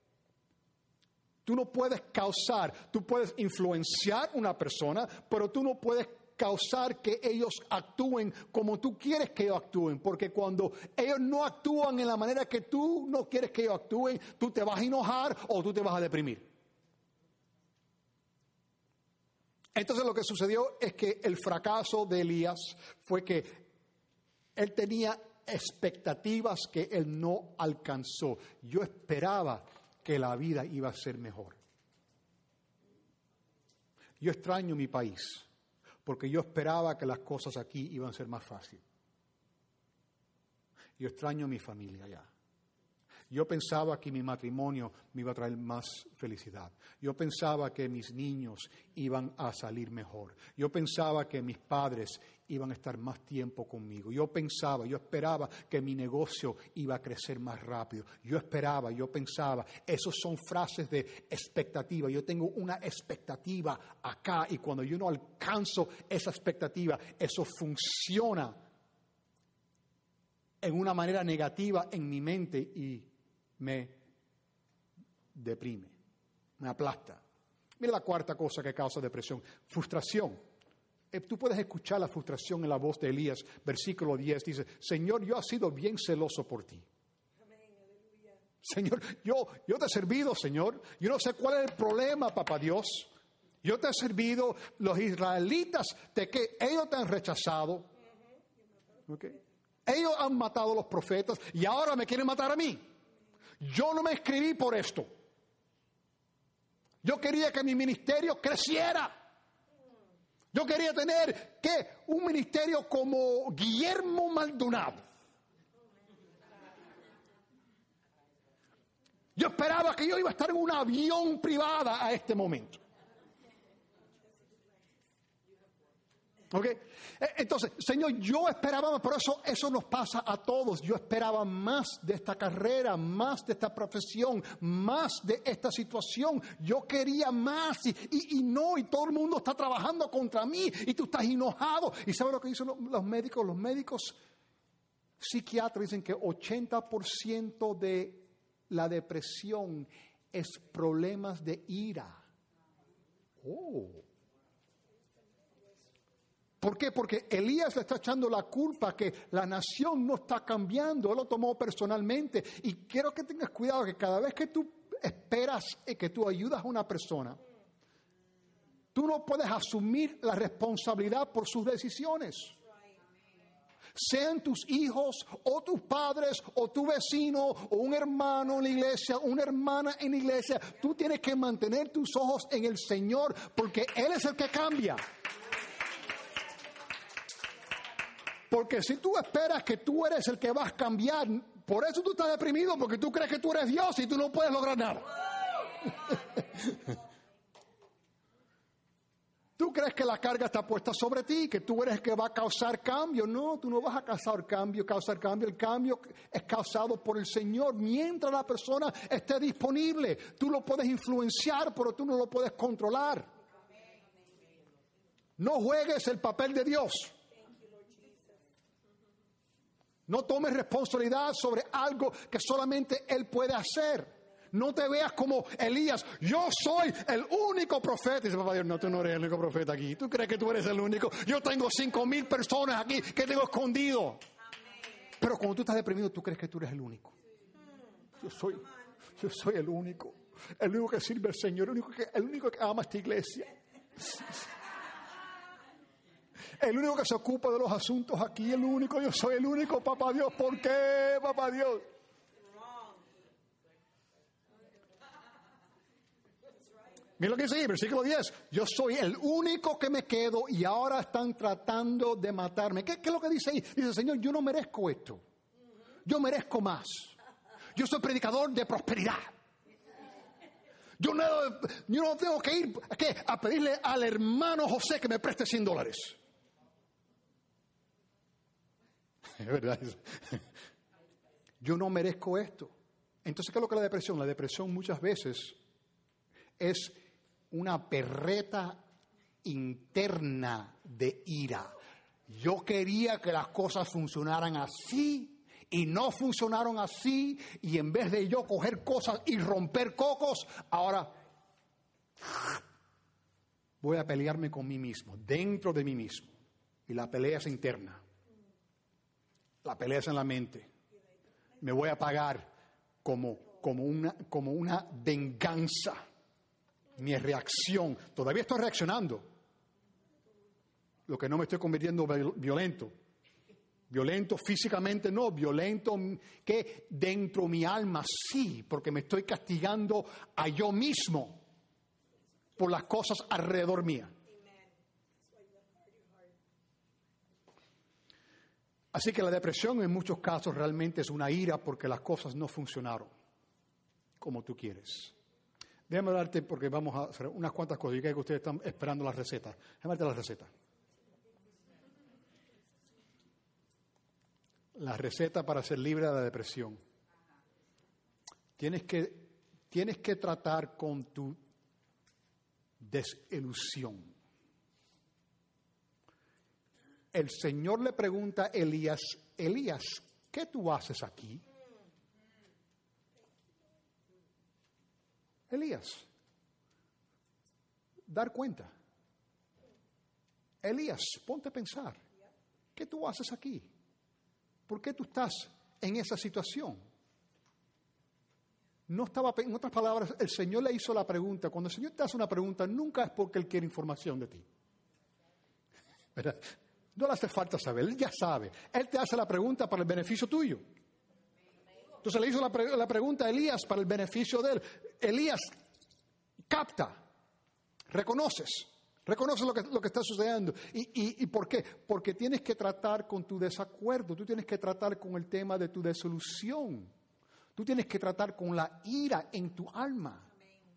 Tú no puedes causar, tú puedes influenciar a una persona, pero tú no puedes causar que ellos actúen como tú quieres que ellos actúen, porque cuando ellos no actúan en la manera que tú no quieres que ellos actúen, tú te vas a enojar o tú te vas a deprimir. Entonces lo que sucedió es que el fracaso de Elías fue que él tenía expectativas que él no alcanzó. Yo esperaba que la vida iba a ser mejor. Yo extraño mi país porque yo esperaba que las cosas aquí iban a ser más fáciles. Yo extraño mi familia allá. Yo pensaba que mi matrimonio me iba a traer más felicidad. Yo pensaba que mis niños iban a salir mejor. Yo pensaba que mis padres iban a estar más tiempo conmigo. Yo pensaba, yo esperaba que mi negocio iba a crecer más rápido. Yo esperaba, yo pensaba. Esos son frases de expectativa. Yo tengo una expectativa acá y cuando yo no alcanzo esa expectativa, eso funciona en una manera negativa en mi mente y me deprime, me aplasta. Mira la cuarta cosa que causa depresión, frustración. Eh, tú puedes escuchar la frustración en la voz de Elías, versículo diez, dice, Señor, yo he sido bien celoso por ti. Amén, Señor, yo, yo te he servido, Señor. Yo no sé cuál es el problema, papá Dios. Yo te he servido, los israelitas, de que ellos te han rechazado. ¿Okay? Ellos han matado a los profetas y ahora me quieren matar a mí. Yo no me inscribí por esto. Yo quería que mi ministerio creciera. Yo quería tener, ¿qué? Un ministerio como Guillermo Maldonado. Yo esperaba que yo iba a estar en un avión privada a este momento. ¿Ok? Entonces, Señor, yo esperaba más, pero eso, eso nos pasa a todos. Yo esperaba más de esta carrera, más de esta profesión, más de esta situación. Yo quería más y, y, y no, y todo el mundo está trabajando contra mí y tú estás enojado. ¿Y sabes lo que dicen los médicos? Los médicos psiquiatras dicen que ochenta por ciento de la depresión es problemas de ira. Oh. ¿Por qué? Porque Elías le está echando la culpa que la nación no está cambiando. Él lo tomó personalmente. Y quiero que tengas cuidado que cada vez que tú esperas y que tú ayudas a una persona, tú no puedes asumir la responsabilidad por sus decisiones. Sean tus hijos o tus padres o tu vecino o un hermano en la iglesia, una hermana en la iglesia, tú tienes que mantener tus ojos en el Señor porque Él es el que cambia. Porque si tú esperas que tú eres el que vas a cambiar, por eso tú estás deprimido, porque tú crees que tú eres Dios y tú no puedes lograr nada. Tú crees que la carga está puesta sobre ti, que tú eres el que va a causar cambio. No, tú no vas a causar cambio, causar cambio. El cambio es causado por el Señor. Mientras la persona esté disponible, tú lo puedes influenciar, pero tú no lo puedes controlar. No juegues el papel de Dios. No tomes responsabilidad sobre algo que solamente Él puede hacer. No te veas como Elías. Yo soy el único profeta. Y dice, papá Dios, no, tú no eres el único profeta aquí. ¿Tú crees que tú eres el único? Yo tengo cinco mil personas aquí que tengo escondido. Amén. Pero cuando tú estás deprimido, tú crees que tú eres el único. Yo soy, yo soy el único. El único que sirve al Señor. El único que, el único que ama esta iglesia. El único que se ocupa de los asuntos aquí. El único. Yo soy el único, papá Dios. ¿Por qué, papá Dios? Mira lo que dice ahí, versículo diez. Yo soy el único que me quedo y ahora están tratando de matarme. ¿Qué, qué es lo que dice ahí? Dice, Señor, yo no merezco esto. Yo merezco más. Yo soy predicador de prosperidad. Yo no, yo no tengo que ir ¿a, qué? a pedirle al hermano José que me preste cien dólares. Es verdad. Yo no merezco esto. Entonces, ¿qué es lo que es la depresión? La depresión muchas veces es una perreta interna de ira. Yo quería que las cosas funcionaran así y no funcionaron así, y en vez de yo coger cosas y romper cocos, ahora voy a pelearme con mí mismo, dentro de mí mismo. Y la pelea es interna. La pelea es en la mente. Me voy a pagar como, como, una, como una venganza. Mi reacción, todavía estoy reaccionando. Lo que no me estoy convirtiendo violento. Violento físicamente no, violento que dentro de mi alma sí, porque me estoy castigando a yo mismo por las cosas alrededor mía. Así que la depresión en muchos casos realmente es una ira porque las cosas no funcionaron como tú quieres. Déjame darte, porque vamos a hacer unas cuantas cosas. Yo creo que ustedes están esperando la receta. Déjame darte la receta. La receta para ser libre de la depresión. Tienes que, tienes que tratar con tu desilusión. El Señor le pregunta a Elías, Elías, ¿qué tú haces aquí? Elías, dar cuenta. Elías, ponte a pensar. ¿Qué tú haces aquí? ¿Por qué tú estás en esa situación? No estaba, en otras palabras, el Señor le hizo la pregunta. Cuando el Señor te hace una pregunta, nunca es porque Él quiere información de ti. ¿Verdad? No le hace falta saber, Él ya sabe. Él te hace la pregunta para el beneficio tuyo. Entonces le hizo la, pre- la pregunta a Elías para el beneficio de él. Elías capta, reconoces, reconoces lo que, lo que está sucediendo. ¿Y, y, ¿Y por qué? Porque tienes que tratar con tu desacuerdo, tú tienes que tratar con el tema de tu desilusión, tú tienes que tratar con la ira en tu alma.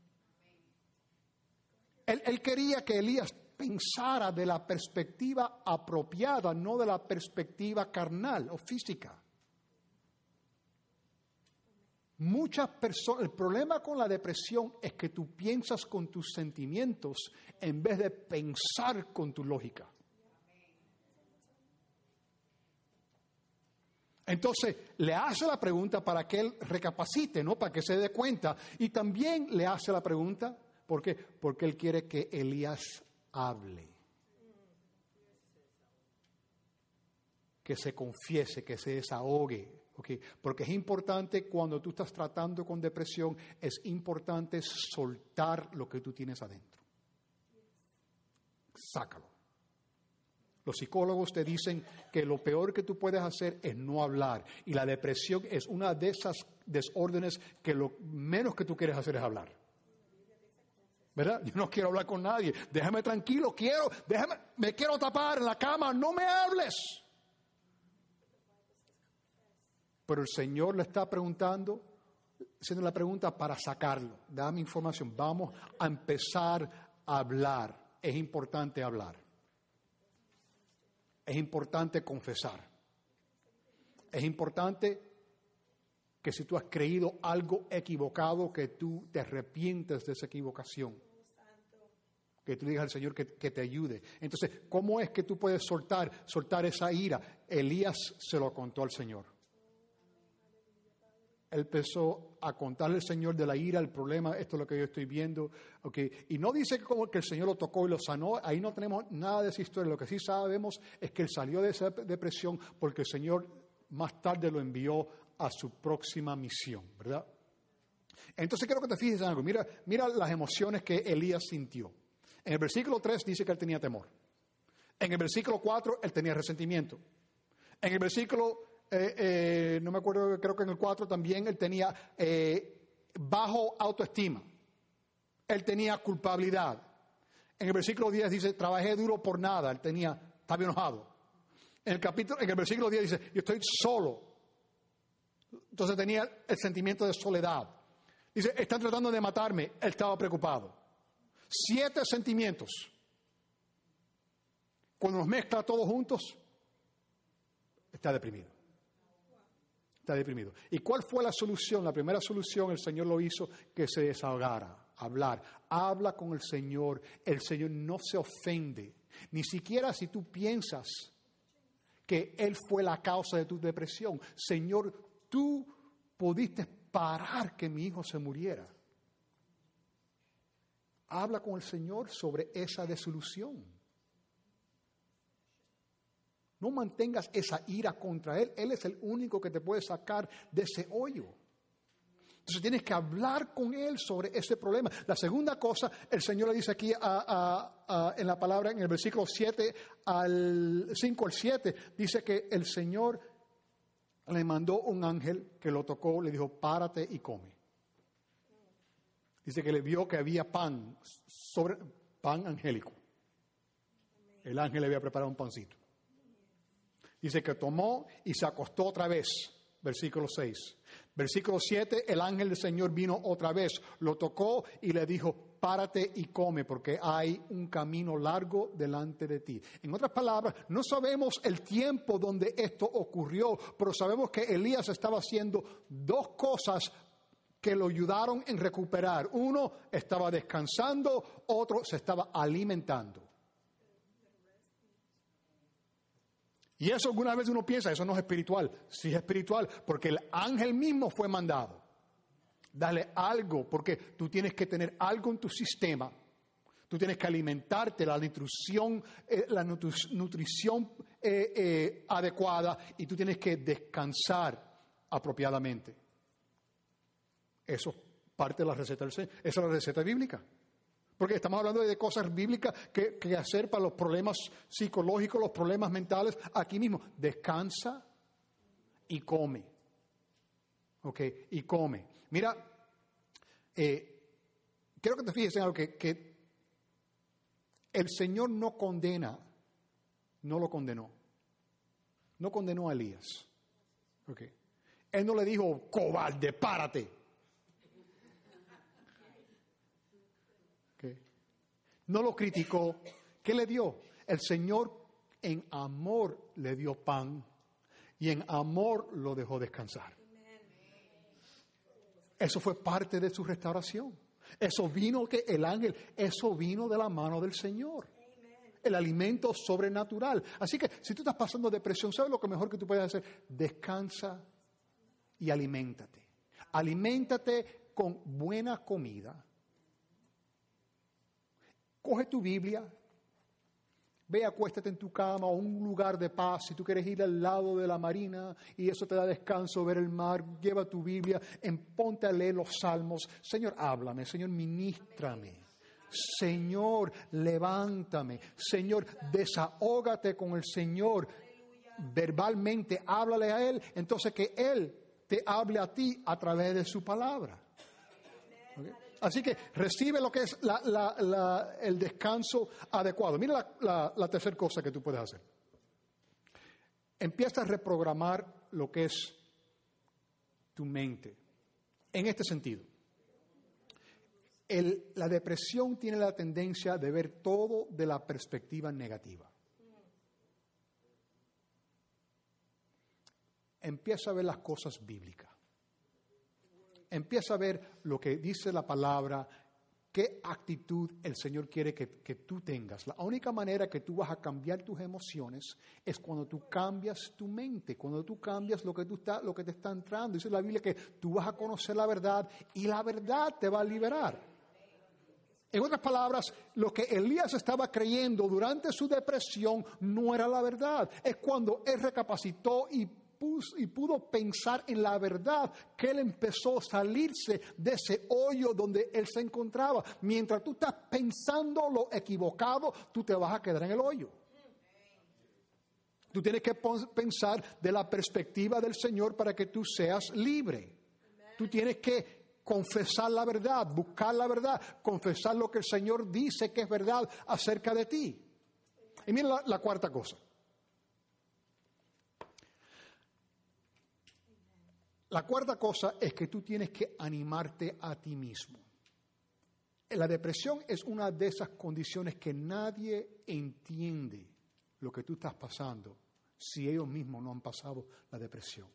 Él, él quería que Elías pensara de la perspectiva apropiada, no de la perspectiva carnal o física. Muchas personas, el problema con la depresión es que tú piensas con tus sentimientos en vez de pensar con tu lógica. Entonces, le hace la pregunta para que él recapacite, ¿no? Para que se dé cuenta. Y también le hace la pregunta, ¿por qué? Porque él quiere que Elías hable. Que se confiese, que se desahogue. Okay, porque es importante cuando tú estás tratando con depresión, es importante soltar lo que tú tienes adentro. Sácalo. Los psicólogos te dicen que lo peor que tú puedes hacer es no hablar. Y la depresión es una de esas desórdenes que lo menos que tú quieres hacer es hablar. ¿Verdad? Yo no quiero hablar con nadie. Déjame tranquilo, quiero, déjame, me quiero tapar en la cama, no me hables. Pero el Señor le está preguntando, haciendo la pregunta para sacarlo. Dame información. Vamos a empezar a hablar. Es importante hablar. Es importante confesar. Es importante que si tú has creído algo equivocado, que tú te arrepientes de esa equivocación. Que tú digas al Señor que, que te ayude. Entonces, ¿cómo es que tú puedes soltar, soltar esa ira? Elías se lo contó al Señor. Él empezó a contarle al Señor de la ira, el problema, esto es lo que yo estoy viendo. Okay. Y no dice como que el Señor lo tocó y lo sanó, ahí no tenemos nada de esa historia. Lo que sí sabemos es que él salió de esa depresión porque el Señor más tarde lo envió a su próxima misión, ¿verdad? Entonces quiero que te fijes en algo. Mira, mira las emociones que Elías sintió. En el versículo tres dice que él tenía temor. En el versículo cuatro él tenía resentimiento. En el versículo... Eh, eh, no me acuerdo, creo que en el cuatro también él tenía eh, bajo autoestima, él tenía culpabilidad. En el versículo diez dice, trabajé duro por nada, él tenía, estaba enojado. En el capítulo, en el versículo diez dice, yo estoy solo. Entonces tenía el sentimiento de soledad. Dice, están tratando de matarme, él estaba preocupado. Siete sentimientos. Cuando los mezcla todos juntos, está deprimido. Está deprimido. ¿Y cuál fue la solución? La primera solución, el Señor lo hizo, que se desahogara, hablar. Habla con el Señor. El Señor no se ofende. Ni siquiera si tú piensas que Él fue la causa de tu depresión. Señor, tú pudiste parar que mi hijo se muriera. Habla con el Señor sobre esa desilusión. No mantengas esa ira contra Él. Él es el único que te puede sacar de ese hoyo. Entonces tienes que hablar con Él sobre ese problema. La segunda cosa, el Señor le dice aquí a, a, a, en la palabra, en el versículo siete al cinco al siete, dice que el Señor le mandó un ángel que lo tocó, le dijo, párate y come. Dice que le vio que había pan, sobre, pan angélico. El ángel le había preparado un pancito. Dice que tomó y se acostó otra vez, versículo seis. Versículo siete, el ángel del Señor vino otra vez, lo tocó y le dijo, párate y come, porque hay un camino largo delante de ti. En otras palabras, no sabemos el tiempo donde esto ocurrió, pero sabemos que Elías estaba haciendo dos cosas que lo ayudaron en recuperar. Uno estaba descansando, otro se estaba alimentando. Y eso alguna vez uno piensa, eso no es espiritual. Sí es espiritual, porque el ángel mismo fue mandado. Dale algo, porque tú tienes que tener algo en tu sistema. Tú tienes que alimentarte, la nutrición, eh, la nutri- nutrición eh, eh, adecuada, y tú tienes que descansar apropiadamente. Eso es parte de la receta del Señor. Esa es la receta bíblica. Porque estamos hablando de cosas bíblicas que, que hacer para los problemas psicológicos, los problemas mentales. Aquí mismo, descansa y come. ¿Ok? Y come. Mira, eh, quiero que te fijes en algo que, que el Señor no condena, no lo condenó. No condenó a Elías. ¿Ok? Él no le dijo, cobarde, párate. ¿Ok? No lo criticó. ¿Qué le dio? El Señor en amor le dio pan y en amor lo dejó descansar. Eso fue parte de su restauración. Eso vino que el ángel, eso vino de la mano del Señor. El alimento sobrenatural. Así que si tú estás pasando depresión, ¿sabes lo que mejor que tú puedes hacer? Descansa y aliméntate. Aliméntate con buena comida. Coge tu Biblia, ve, acuéstate en tu cama o un lugar de paz. Si tú quieres ir al lado de la marina y eso te da descanso, ver el mar, lleva tu Biblia, ponte a leer los salmos. Señor, háblame. Señor, ministrame. Señor, levántame. Señor, desahógate con el Señor. Verbalmente, háblale a Él. Entonces que Él te hable a ti a través de su palabra. ¿Okay? Así que recibe lo que es la, la, la, el descanso adecuado. Mira la, la, la tercera cosa que tú puedes hacer. Empieza a reprogramar lo que es tu mente. En este sentido, el, la depresión tiene la tendencia de ver todo de la perspectiva negativa. Empieza a ver las cosas bíblicas. Empieza a ver lo que dice la palabra, qué actitud el Señor quiere que, que tú tengas. La única manera que tú vas a cambiar tus emociones es cuando tú cambias tu mente, cuando tú cambias lo que, tú está, lo que te está entrando. Dice la Biblia que tú vas a conocer la verdad y la verdad te va a liberar. En otras palabras, lo que Elías estaba creyendo durante su depresión no era la verdad. Es cuando él recapacitó y y pudo pensar en la verdad que él empezó a salirse de ese hoyo donde él se encontraba. Mientras tú estás pensando lo equivocado, tú te vas a quedar en el hoyo. Tú tienes que pensar de la perspectiva del Señor para que tú seas libre. Tú tienes que confesar la verdad, buscar la verdad, confesar lo que el Señor dice que es verdad acerca de ti. Y mira la, la cuarta cosa. La cuarta cosa es que tú tienes que animarte a ti mismo. La depresión es una de esas condiciones que nadie entiende lo que tú estás pasando si ellos mismos no han pasado la depresión.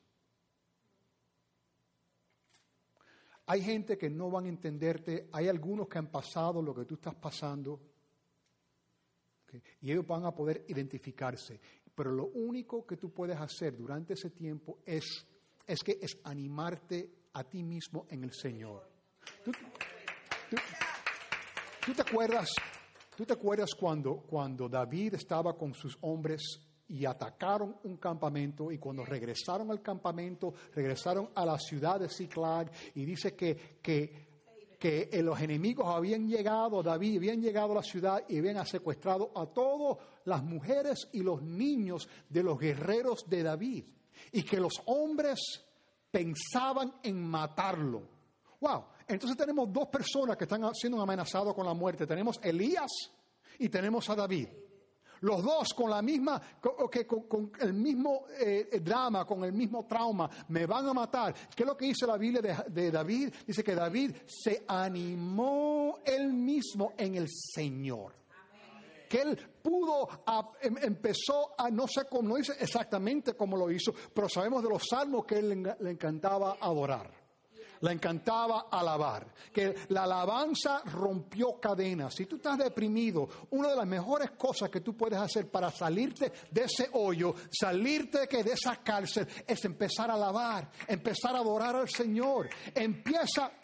Hay gente que no van a entenderte, hay algunos que han pasado lo que tú estás pasando, ¿okay? Y ellos van a poder identificarse. Pero lo único que tú puedes hacer durante ese tiempo es es que es animarte a ti mismo en el Señor. ¿Tú, tú, tú te acuerdas, tú te acuerdas cuando, cuando David estaba con sus hombres y atacaron un campamento, y cuando regresaron al campamento, regresaron a la ciudad de Ziklag, y dice que, que, que los enemigos habían llegado, David, habían llegado a la ciudad y habían secuestrado a todas las mujeres y los niños de los guerreros de David. Y que los hombres pensaban en matarlo. Wow, entonces tenemos dos personas que están siendo amenazadas con la muerte. Tenemos Elías y tenemos a David. Los dos con la misma, con, con, con el mismo eh, drama, con el mismo trauma. Me van a matar. ¿Qué es lo que dice la Biblia de, de David? Dice que David se animó él mismo en el Señor. Que él pudo, a, em, empezó a, no sé cómo, no dice exactamente cómo lo hizo, pero sabemos de los salmos que él le, le encantaba adorar, le encantaba alabar, que la alabanza rompió cadenas. Si tú estás deprimido, una de las mejores cosas que tú puedes hacer para salirte de ese hoyo, salirte de esa cárcel, es empezar a alabar, empezar a adorar al Señor. Empieza,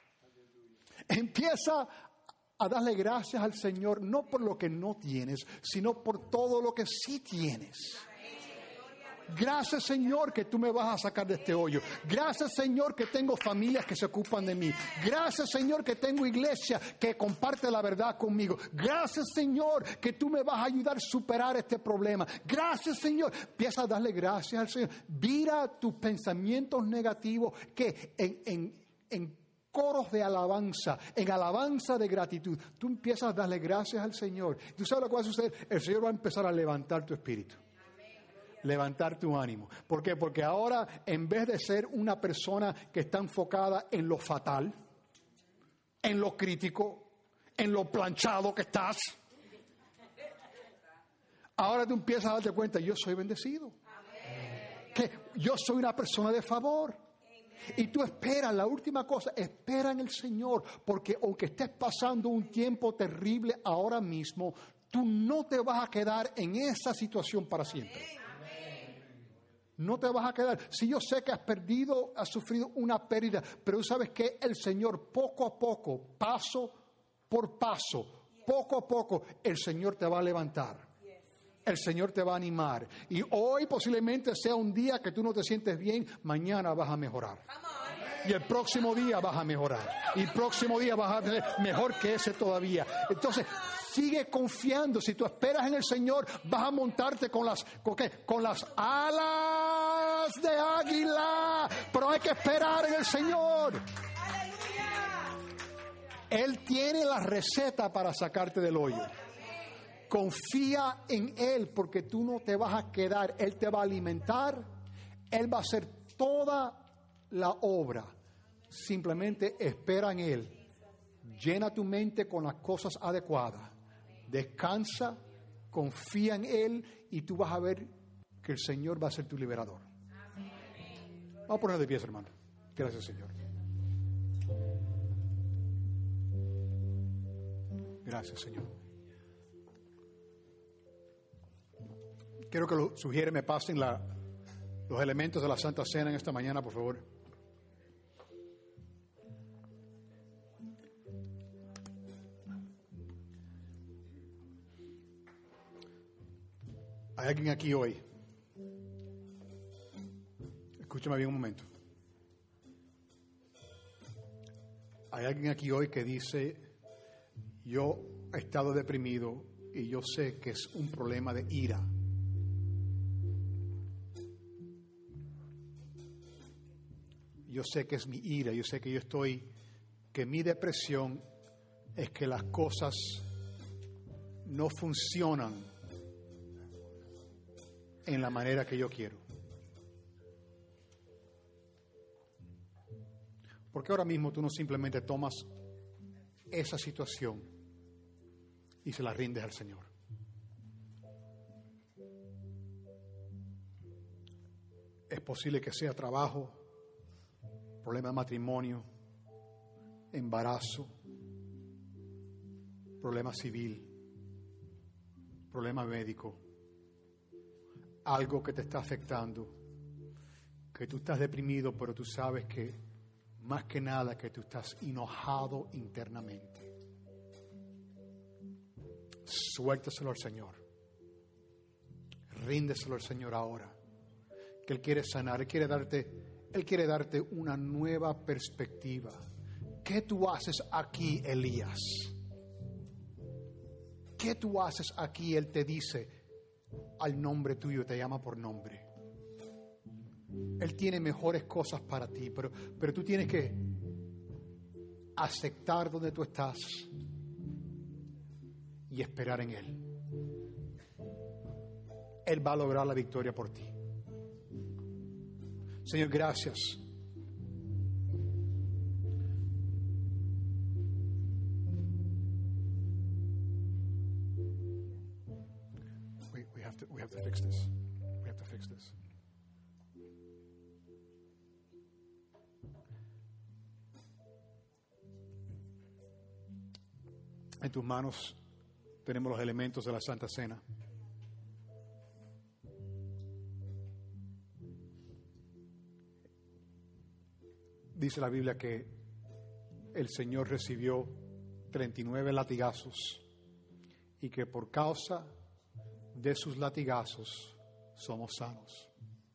empieza a darle gracias al Señor, no por lo que no tienes, sino por todo lo que sí tienes. Gracias, Señor, que tú me vas a sacar de este hoyo. Gracias, Señor, que tengo familias que se ocupan de mí. Gracias, Señor, que tengo iglesia que comparte la verdad conmigo. Gracias, Señor, que tú me vas a ayudar a superar este problema. Gracias, Señor. Empieza a darle gracias al Señor. Vira tus pensamientos negativos que en, en, en coros de alabanza, en alabanza de gratitud, tú empiezas a darle gracias al Señor. ¿Tú sabes lo que va a suceder? El Señor va a empezar a levantar tu espíritu. Levantar tu ánimo. ¿Por qué? Porque ahora, en vez de ser una persona que está enfocada en lo fatal, en lo crítico, en lo planchado que estás, ahora tú empiezas a darte cuenta, yo soy bendecido. Que yo soy una persona de favor. Y tú esperas, la última cosa, espera en el Señor, porque aunque estés pasando un tiempo terrible ahora mismo, tú no te vas a quedar en esa situación para siempre. No te vas a quedar. Si yo sé que has perdido, has sufrido una pérdida, pero tú sabes que el Señor poco a poco, paso por paso, poco a poco, el Señor te va a levantar. El Señor te va a animar. Y hoy posiblemente sea un día que tú no te sientes bien, mañana vas a mejorar. Y el próximo día vas a mejorar. Y el próximo día vas a tener mejor que ese todavía. Entonces, sigue confiando. Si tú esperas en el Señor, vas a montarte con las, ¿con qué? Con las alas de águila. Pero hay que esperar en el Señor. Él tiene la receta para sacarte del hoyo. Confía en Él, porque tú no te vas a quedar. Él te va a alimentar. Él va a hacer toda la obra. Simplemente espera en Él. Llena tu mente con las cosas adecuadas. Descansa, confía en Él y tú vas a ver que el Señor va a ser tu liberador. Vamos a poner de pies, hermano. Gracias, Señor. Gracias, Señor. Quiero que lo sugiere me pasen la, los elementos de la Santa Cena en esta mañana, por favor. Hay alguien aquí hoy. Escúchame bien un momento. Hay alguien aquí hoy que dice, yo he estado deprimido y yo sé que es un problema de ira. Yo sé que es mi ira, yo sé que yo estoy, que mi depresión es que las cosas no funcionan en la manera que yo quiero. Porque ahora mismo tú no simplemente tomas esa situación y se la rindes al Señor. Es posible que sea trabajo, problema de matrimonio, embarazo, problema civil, problema médico, algo que te está afectando, que tú estás deprimido, pero tú sabes que más que nada que tú estás enojado internamente. Suéltaselo al Señor. Ríndeselo al Señor ahora. Que Él quiere sanar, Él quiere darte, Él quiere darte una nueva perspectiva. ¿Qué tú haces aquí, Elías? ¿Qué tú haces aquí? Él te dice al nombre tuyo, te llama por nombre. Él tiene mejores cosas para ti, pero, pero tú tienes que aceptar donde tú estás y esperar en Él. Él va a lograr la victoria por ti. Señor, gracias. We, we have to, we have to fix this. We have to fix this. En tus manos tenemos los elementos de la Santa Cena. Dice la Biblia que el Señor recibió treinta y nueve latigazos y que por causa de sus latigazos somos sanos.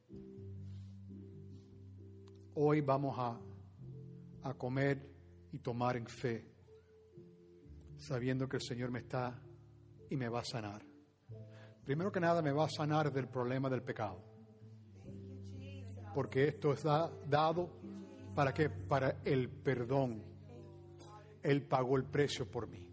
Hoy vamos a, a comer y tomar en fe, sabiendo que el Señor me está y me va a sanar. Primero que nada, me va a sanar del problema del pecado. Porque esto está dado para qué? Para el perdón. Él pagó el precio por mí.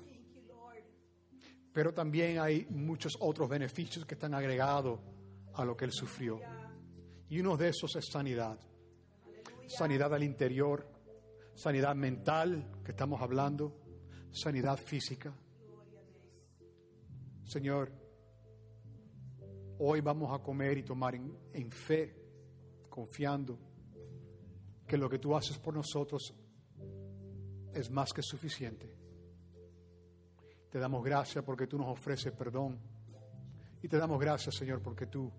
Pero también hay muchos otros beneficios que están agregados a lo que Él sufrió. Y uno de esos es sanidad. Sanidad al interior, sanidad mental, que estamos hablando, sanidad física. Señor, hoy vamos a comer y tomar en, en fe, confiando que lo que tú haces por nosotros es más que suficiente. Te damos gracias porque tú nos ofreces perdón. Y te damos gracias, Señor, porque tú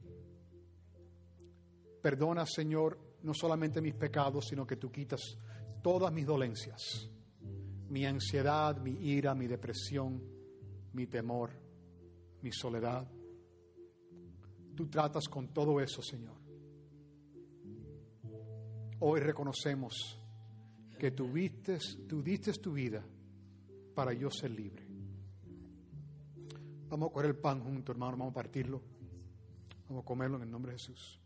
perdonas, Señor, no solamente mis pecados, sino que tú quitas todas mis dolencias. Mi ansiedad, mi ira, mi depresión, mi temor, mi soledad. Tú tratas con todo eso, Señor. Hoy reconocemos que tú diste, tú diste tu vida para yo ser libre. Vamos a coger el pan juntos, hermano, vamos a partirlo. Vamos a comerlo en el nombre de Jesús.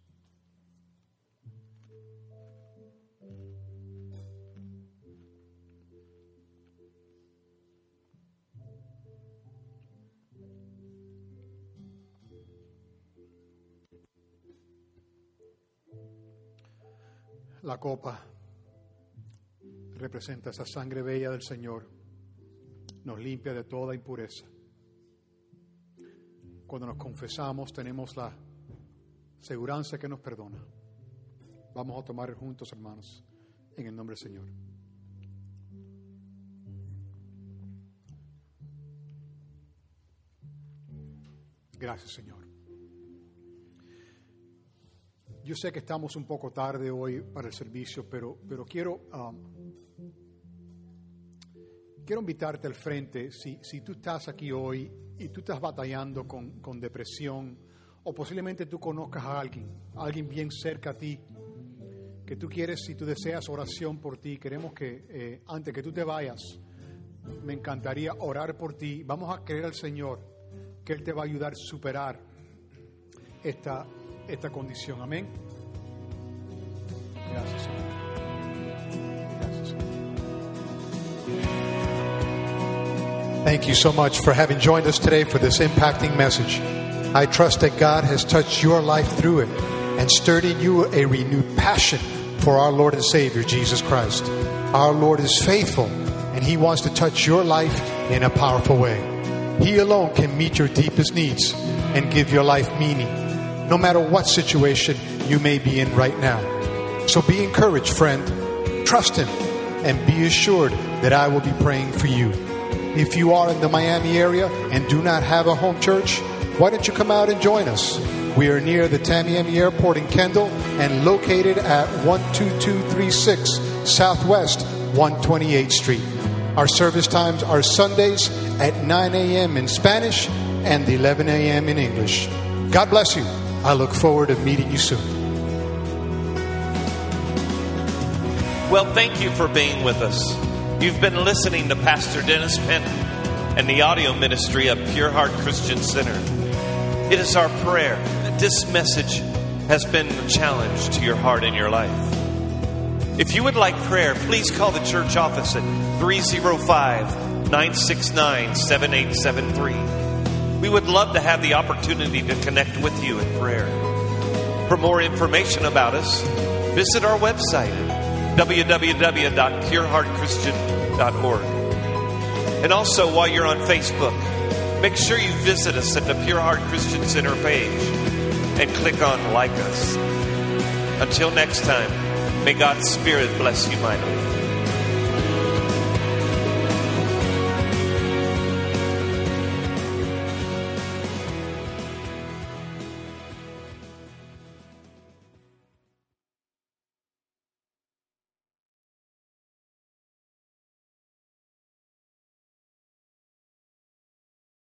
La copa representa esa sangre bella del Señor. Nos limpia de toda impureza. Cuando nos confesamos, tenemos la seguridad que nos perdona. Vamos a tomar juntos, hermanos, en el nombre del Señor. Gracias, Señor. Yo sé que estamos un poco tarde hoy para el servicio, pero, pero quiero, um, quiero invitarte al frente. Si, si tú estás aquí hoy y tú estás batallando con, con depresión, o posiblemente tú conozcas a alguien, a alguien bien cerca a ti, que tú quieres, si tú deseas oración por ti, queremos que eh, antes que tú te vayas, me encantaría orar por ti. Vamos a creer al Señor que Él te va a ayudar a superar esta esta condición. Amén. Gracias, Señor. Gracias, Señor. Thank you so much for having joined us today for this impacting message. I trust that God has touched your life through it and stirred in you a renewed passion for our Lord and Savior, Jesus Christ. Our Lord is faithful, and He wants to touch your life in a powerful way. He alone can meet your deepest needs and give your life meaning, no matter what situation you may be in right now. So be encouraged, friend. Trust Him and be assured that I will be praying for you. If you are in the Miami area and do not have a home church, why don't you come out and join us? We are near the Tamiami Airport in Kendall and located at one two two three six Southwest one twenty-eighth Street. Our service times are Sundays at nine a.m. in Spanish and eleven a.m. in English. God bless you. I look forward to meeting you soon. Well, thank you for being with us. You've been listening to Pastor Dennis Penn and the audio ministry of Pure Heart Christian Center. It is our prayer that this message has been a challenge to your heart and your life. If you would like prayer, please call the church office at three oh five, nine six nine, seven eight seven three. We would love to have the opportunity to connect with you in prayer. For more information about us, visit our website, w w w dot pure heart christian dot org. And also, while you're on Facebook, make sure you visit us at the Pure Heart Christian Center page and click on Like Us. Until next time, may God's Spirit bless you mightily.